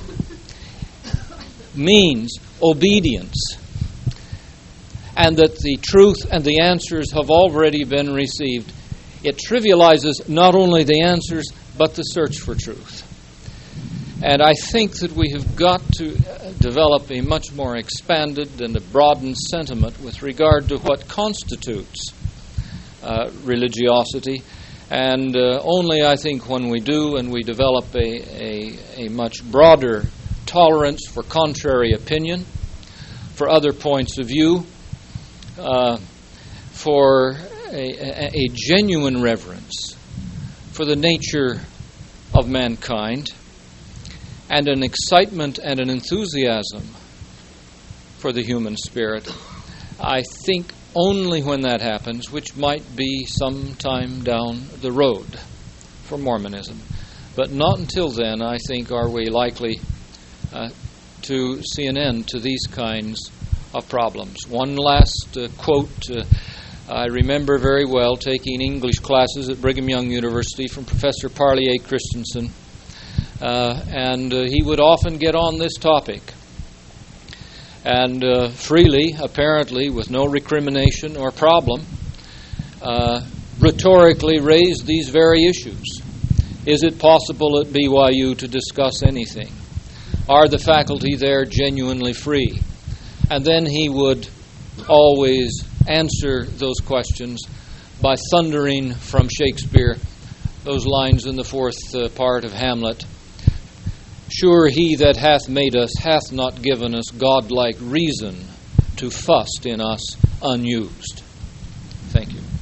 means obedience, and that the truth and the answers have already been received, it trivializes not only the answers, but the search for truth. And I think that we have got to develop a much more expanded and a broadened sentiment with regard to what constitutes uh, religiosity. And uh, only, I think, when we do and we develop a, a, a much broader tolerance for contrary opinion, for other points of view, uh, for a, a, a genuine reverence for the nature of mankind, and an excitement and an enthusiasm for the human spirit, I think only when that happens, which might be sometime down the road for Mormonism, but not until then, I think, are we likely uh, to see an end to these kinds of problems. One last uh, quote. Uh, I remember very well taking English classes at Brigham Young University from Professor Parley A. Christensen, uh, and uh, he would often get on this topic, and uh, freely, apparently, with no recrimination or problem, uh, rhetorically raised these very issues. Is it possible at B Y U to discuss anything? Are the faculty there genuinely free? And then he would always answer those questions by thundering from Shakespeare those lines in the fourth uh, part of Hamlet. "Sure he that hath made us hath not given us godlike reason to fuss in us unused." Thank you.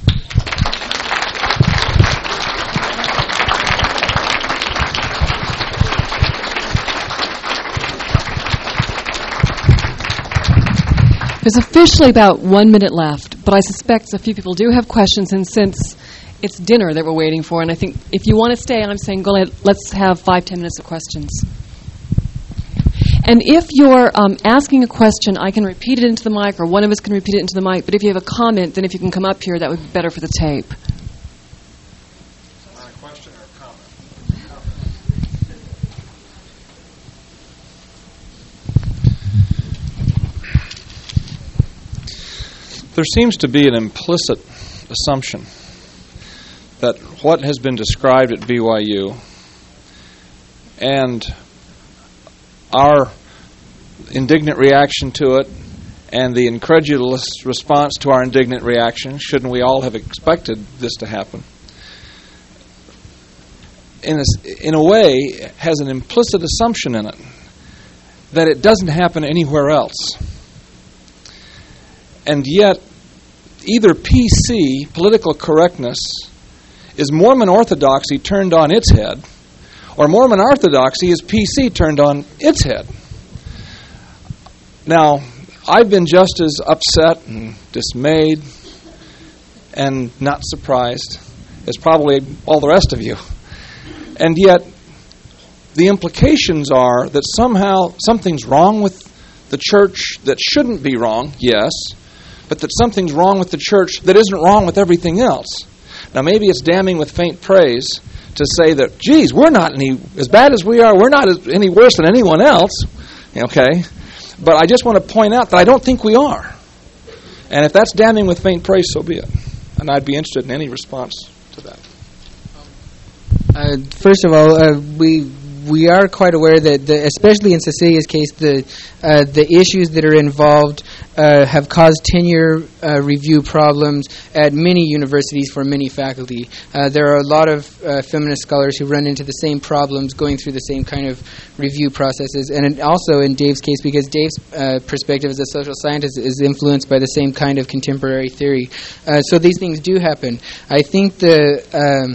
There's officially about one minute left, but I suspect a few people do have questions, and since it's dinner that we're waiting for, and I think if you want to stay, I'm saying go ahead, let's have five, ten minutes of questions. And if you're um, asking a question, I can repeat it into the mic, or one of us can repeat it into the mic, but if you have a comment, then if you can come up here, that would be better for the tape. Not a question or a comment? There seems to be an implicit assumption that what has been described at B Y U and our indignant reaction to it and the incredulous response to our indignant reaction, shouldn't we all have expected this to happen, in a, in a way has an implicit assumption in it that it doesn't happen anywhere else. And yet, either P C, political correctness, is Mormon orthodoxy turned on its head, or Mormon orthodoxy is P C turned on its head. Now, I've been just as upset and dismayed and not surprised as probably all the rest of you. And yet, the implications are that somehow something's wrong with the church that shouldn't be wrong, yes, but that something's wrong with the church that isn't wrong with everything else. Now, maybe it's damning with faint praise to say that, geez, we're not any, as bad as we are, we're not as, any worse than anyone else, okay? But I just want to point out that I don't think we are. And if that's damning with faint praise, so be it. And I'd be interested in any response to that. Uh, first of all, uh, we we are quite aware that, the, especially in Cecilia's case, the uh, the issues that are involved uh, have caused tenure uh, review problems at many universities for many faculty. Uh, there are a lot of uh, feminist scholars who run into the same problems going through the same kind of review processes. And it also in Dave's case, because Dave's uh, perspective as a social scientist is influenced by the same kind of contemporary theory. Uh, so these things do happen. I think the... Um,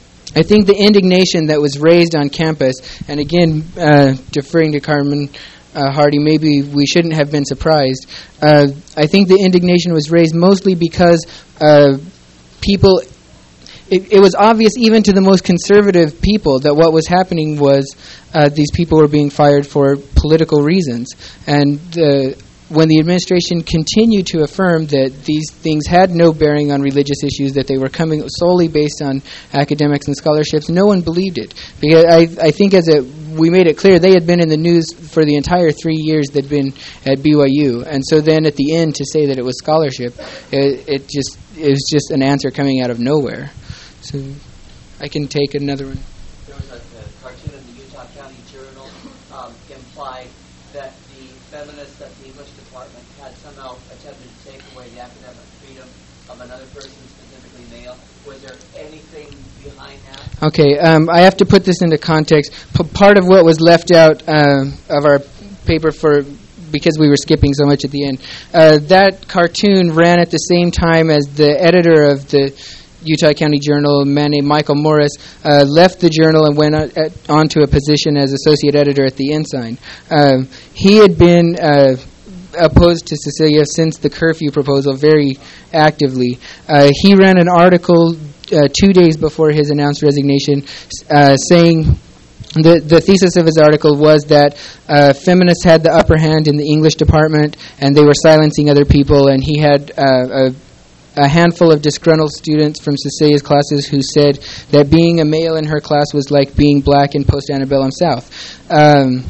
I think the indignation that was raised on campus, and again, uh, deferring to Carmen uh, Hardy, maybe we shouldn't have been surprised. Uh, I think the indignation was raised mostly because uh, people, it, it was obvious even to the most conservative people that what was happening was uh, these people were being fired for political reasons. And uh, when the administration continued to affirm that these things had no bearing on religious issues, that they were coming solely based on academics and scholarships, no one believed it. Because I, I think as a, we made it clear, they had been in the news for the entire three years they'd been at B Y U. And so then at the end to say that it was scholarship, it, it just it was just an answer coming out of nowhere. So I can take another one. There was a, a cartoon in the Utah County Journal um, implied that the feminists at the English department had somehow attempted to take away the academic freedom of another person, specifically male. Was there anything behind that? Okay, um, I have to put this into context. P- part of what was left out uh, of our paper for because we were skipping so much at the end, uh, that cartoon ran at the same time as the editor of the Utah County Journal, a man named Michael Morris, uh, left the journal and went on, at, on to a position as associate editor at the Ensign. Um, he had been uh, opposed to Cecilia since the curfew proposal very actively. Uh, he ran an article uh, two days before his announced resignation uh, saying the, the thesis of his article was that uh, feminists had the upper hand in the English department and they were silencing other people, and he had uh, a a handful of disgruntled students from Cecilia's classes who said that being a male in her class was like being black in post-antebellum South. Um,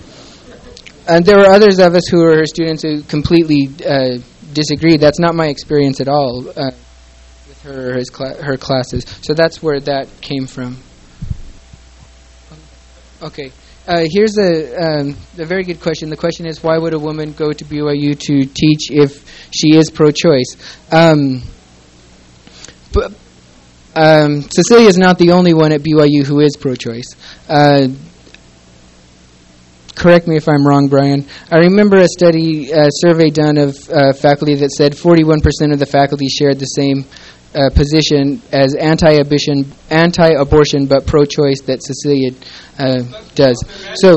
and there were others of us who were her students who completely uh, disagreed. That's not my experience at all uh, with her his cla- her classes. So that's where that came from. Okay. Uh, here's a, um, a very good question. The question is, why would a woman go to B Y U to teach if she is pro-choice? Um, But um, Cecilia is not the only one at B Y U who is pro-choice. Uh, correct me if I'm wrong, Brian. I remember a study, a survey done of uh, faculty that said forty-one percent of the faculty shared the same uh, position as anti-abortion, anti-abortion, but pro-choice that Cecilia uh, does. So,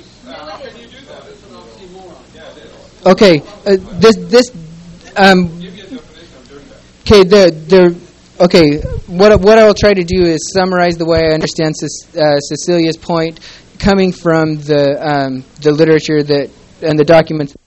okay, uh, this this um, okay the the. Okay, what what I will try to do is summarize the way I understand Ce- uh, Cecilia's point, coming from the um, the literature that and the documents